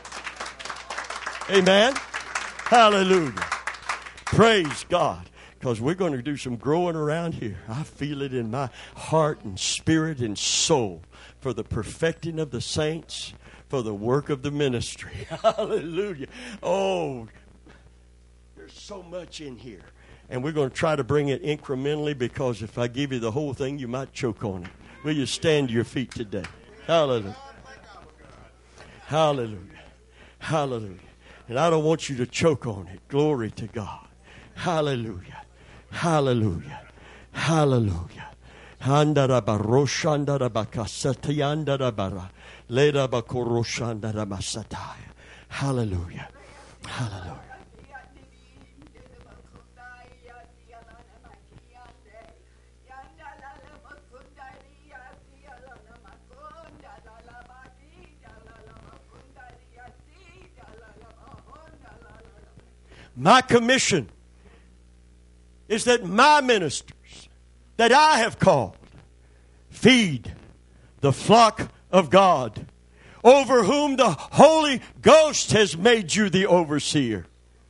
Amen. Hallelujah. Praise God. Because we're going to do some growing around here. I feel it in my heart and spirit and soul. For the perfecting of the saints, for the work of the ministry. Hallelujah. Oh, there's so much in here. And we're going to try to bring it incrementally, because if I give you the whole thing, you might choke on it. Will you stand to your feet today? Hallelujah. Hallelujah. Hallelujah. And I don't want you to choke on it. Glory to God. Hallelujah. Hallelujah. Hallelujah. Hallelujah. Hallelujah. My commission is that my ministers that I have called feed the flock of God, over whom the Holy Ghost has made you the overseer.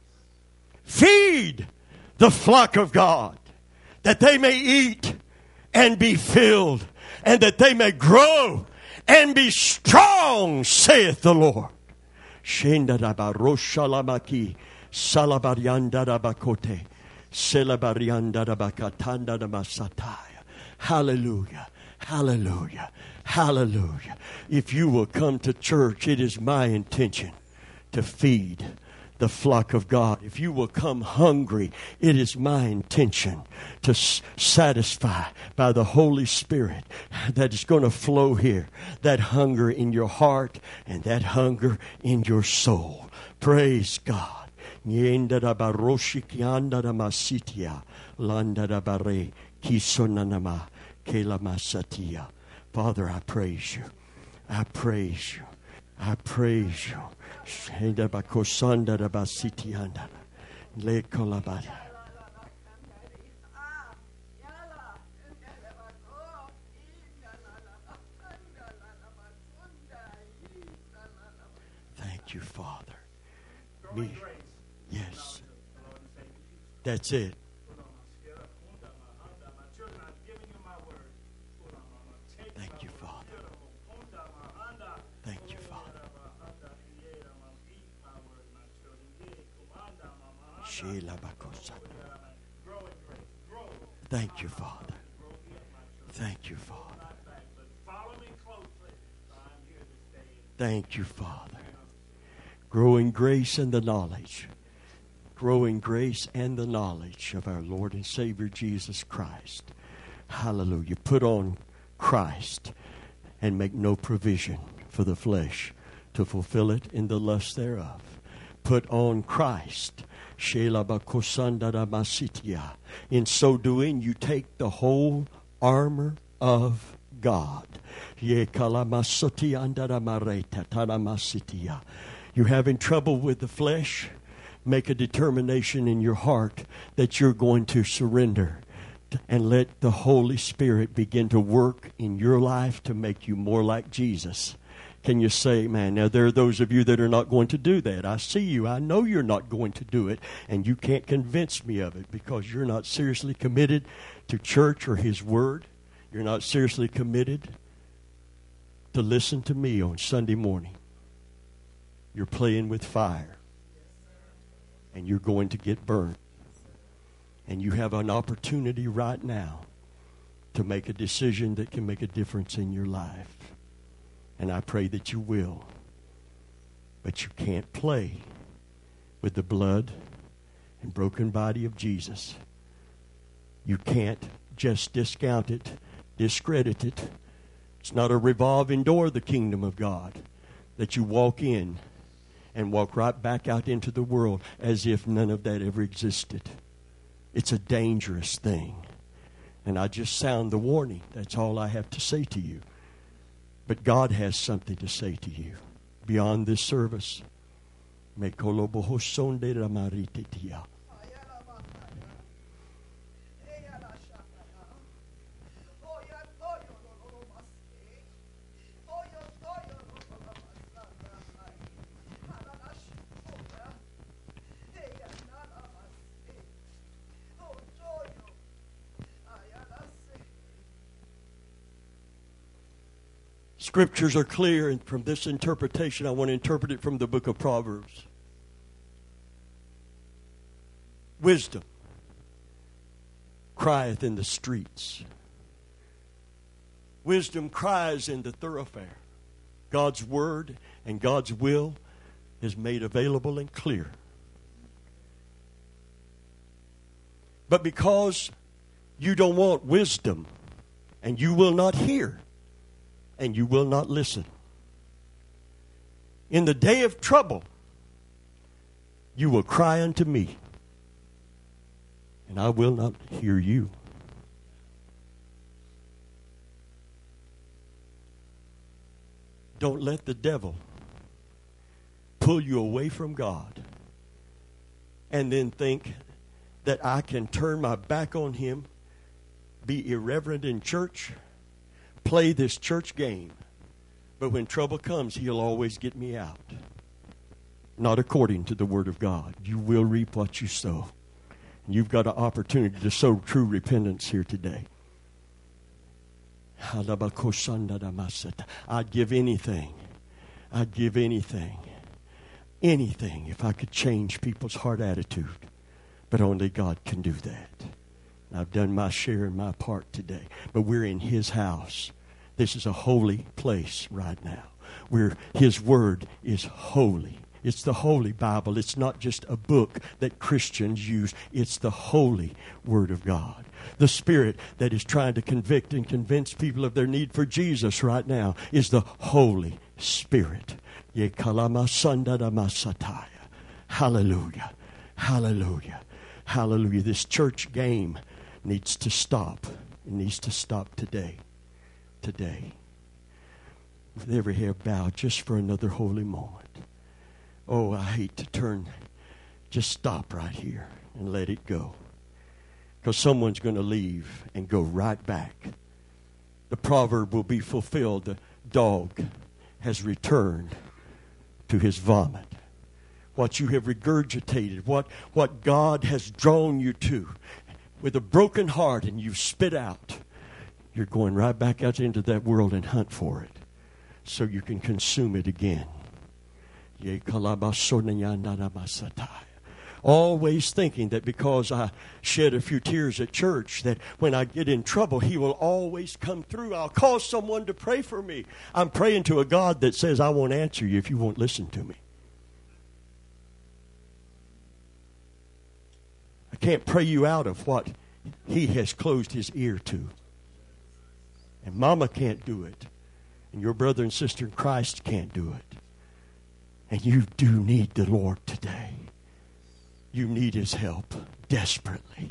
Feed the flock of God, that they may eat and be filled, and that they may grow and be strong, saith the Lord. Shendarabaroshalamaki. Salabariandarabakote. Selabariandarabakatandaramasataya. Hallelujah. Hallelujah. Hallelujah. If you will come to church, it is my intention to feed the flock of God. If you will come hungry, it is my intention to satisfy by the Holy Spirit that is going to flow here, that hunger in your heart and that hunger in your soul. Praise God. Father, I praise you. I praise you. I praise you. Thank you, Father. Me. Yes. That's it. Thank you, Father. Thank you, Father. Thank you, Father. Thank you, Father. Thank you, Father. Growing grace and the knowledge. Growing grace and the knowledge of our Lord and Savior Jesus Christ. Hallelujah. Put on Christ and make no provision for the flesh to fulfill it in the lust thereof. Put on Christ. In so doing, you take the whole armor of God. You're having trouble with the flesh? Make a determination in your heart that you're going to surrender and let the Holy Spirit begin to work in your life to make you more like Jesus. Can you say, man, now there are those of you that are not going to do that. I see you. I know you're not going to do it, and you can't convince me of it because you're not seriously committed to church or His Word. You're not seriously committed to listen to me on Sunday morning. You're playing with fire, and you're going to get burned. And you have an opportunity right now to make a decision that can make a difference in your life. And I pray that you will. But you can't play with the blood and broken body of Jesus. You can't just discount it, discredit it. It's not a revolving door, the kingdom of God, that you walk in and walk right back out into the world as if none of that ever existed. It's a dangerous thing. And I just sound the warning. That's all I have to say to you. But God has something to say to you beyond this service. Scriptures are clear, and from this interpretation, I want to interpret it from the book of Proverbs. Wisdom crieth in the streets. Wisdom cries in the thoroughfare. God's word and God's will is made available and clear. But because you don't want wisdom, and you will not hear, and you will not listen, in the day of trouble, you will cry unto me, and I will not hear you. Don't let the devil pull you away from God and then think that I can turn my back on Him, be irreverent in church, play this church game, but when trouble comes, He'll always get me out. Not according to the Word of God. You will reap what you sow. You've got an opportunity to sow true repentance here today. I'd give anything. I'd give anything. anything if I could change people's heart attitude. But only God can do that. I've done my share and my part today. But we're in His house. This is a holy place right now, where His Word is holy. It's the Holy Bible. It's not just a book that Christians use. It's the holy Word of God. The Spirit that is trying to convict and convince people of their need for Jesus right now is the Holy Spirit. Hallelujah. Hallelujah. Hallelujah. This church game needs to stop. It needs to stop today. Today. With every head bowed just for another holy moment. Oh, I hate to turn. Just stop right here and let it go. Because someone's going to leave and go right back. The proverb will be fulfilled. The dog has returned to his vomit. What you have regurgitated, what God has drawn you to, with a broken heart and you've spit out, you're going right back out into that world and hunt for it so you can consume it again. Always thinking that because I shed a few tears at church, that when I get in trouble, He will always come through. I'll call someone to pray for me. I'm praying to a God that says, I won't answer you if you won't listen to me. I can't pray you out of what He has closed His ear to. And Mama can't do it. And your brother and sister in Christ can't do it. And you do need the Lord today. You need His help desperately.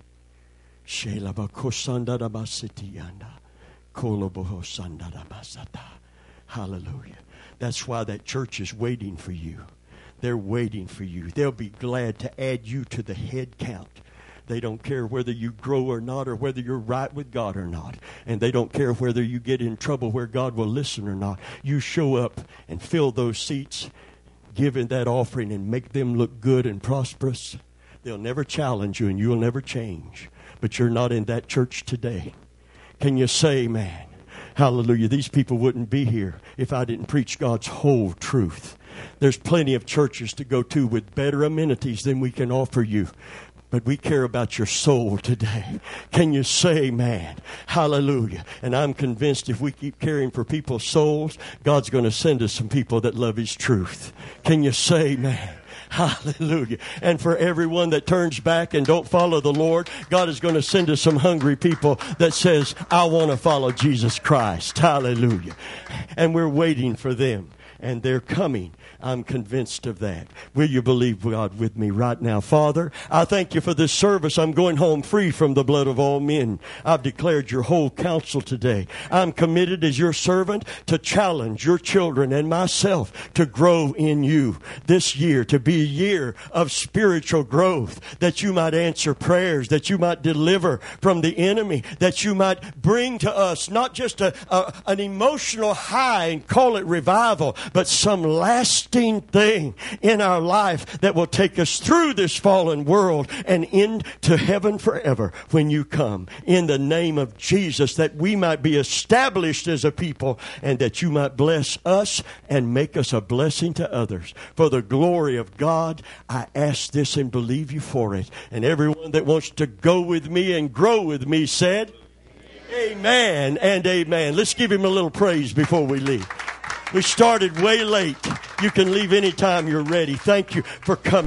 Hallelujah. That's why that church is waiting for you. They're waiting for you. They'll be glad to add you to the head count. They don't care whether you grow or not, or whether you're right with God or not. And they don't care whether you get in trouble where God will listen or not. You show up and fill those seats, give in that offering and make them look good and prosperous. They'll never challenge you and you'll never change. But you're not in that church today. Can you say, man, hallelujah, these people wouldn't be here if I didn't preach God's whole truth. There's plenty of churches to go to with better amenities than we can offer you. But we care about your soul today. Can you say, man, hallelujah? And I'm convinced if we keep caring for people's souls, God's going to send us some people that love His truth. Can you say, man? Hallelujah. And for everyone that turns back and don't follow the Lord, God is going to send us some hungry people that says, I want to follow Jesus Christ. Hallelujah. And we're waiting for them. And they're coming. I'm convinced of that. Will you believe God with me right now? Father, I thank you for this service. I'm going home free from the blood of all men. I've declared your whole counsel today. I'm committed as your servant to challenge your children and myself to grow in you this year, to be a year of spiritual growth, that you might answer prayers, that you might deliver from the enemy, that you might bring to us not just an emotional high and call it revival, but some lasting thing in our life that will take us through this fallen world and into heaven forever when you come. In the name of Jesus, that we might be established as a people and that you might bless us and make us a blessing to others. For the glory of God, I ask this and believe you for it. And everyone that wants to go with me and grow with me said, amen and amen. Let's give him a little praise before we leave. We started way late. You can leave anytime you're ready. Thank you for coming.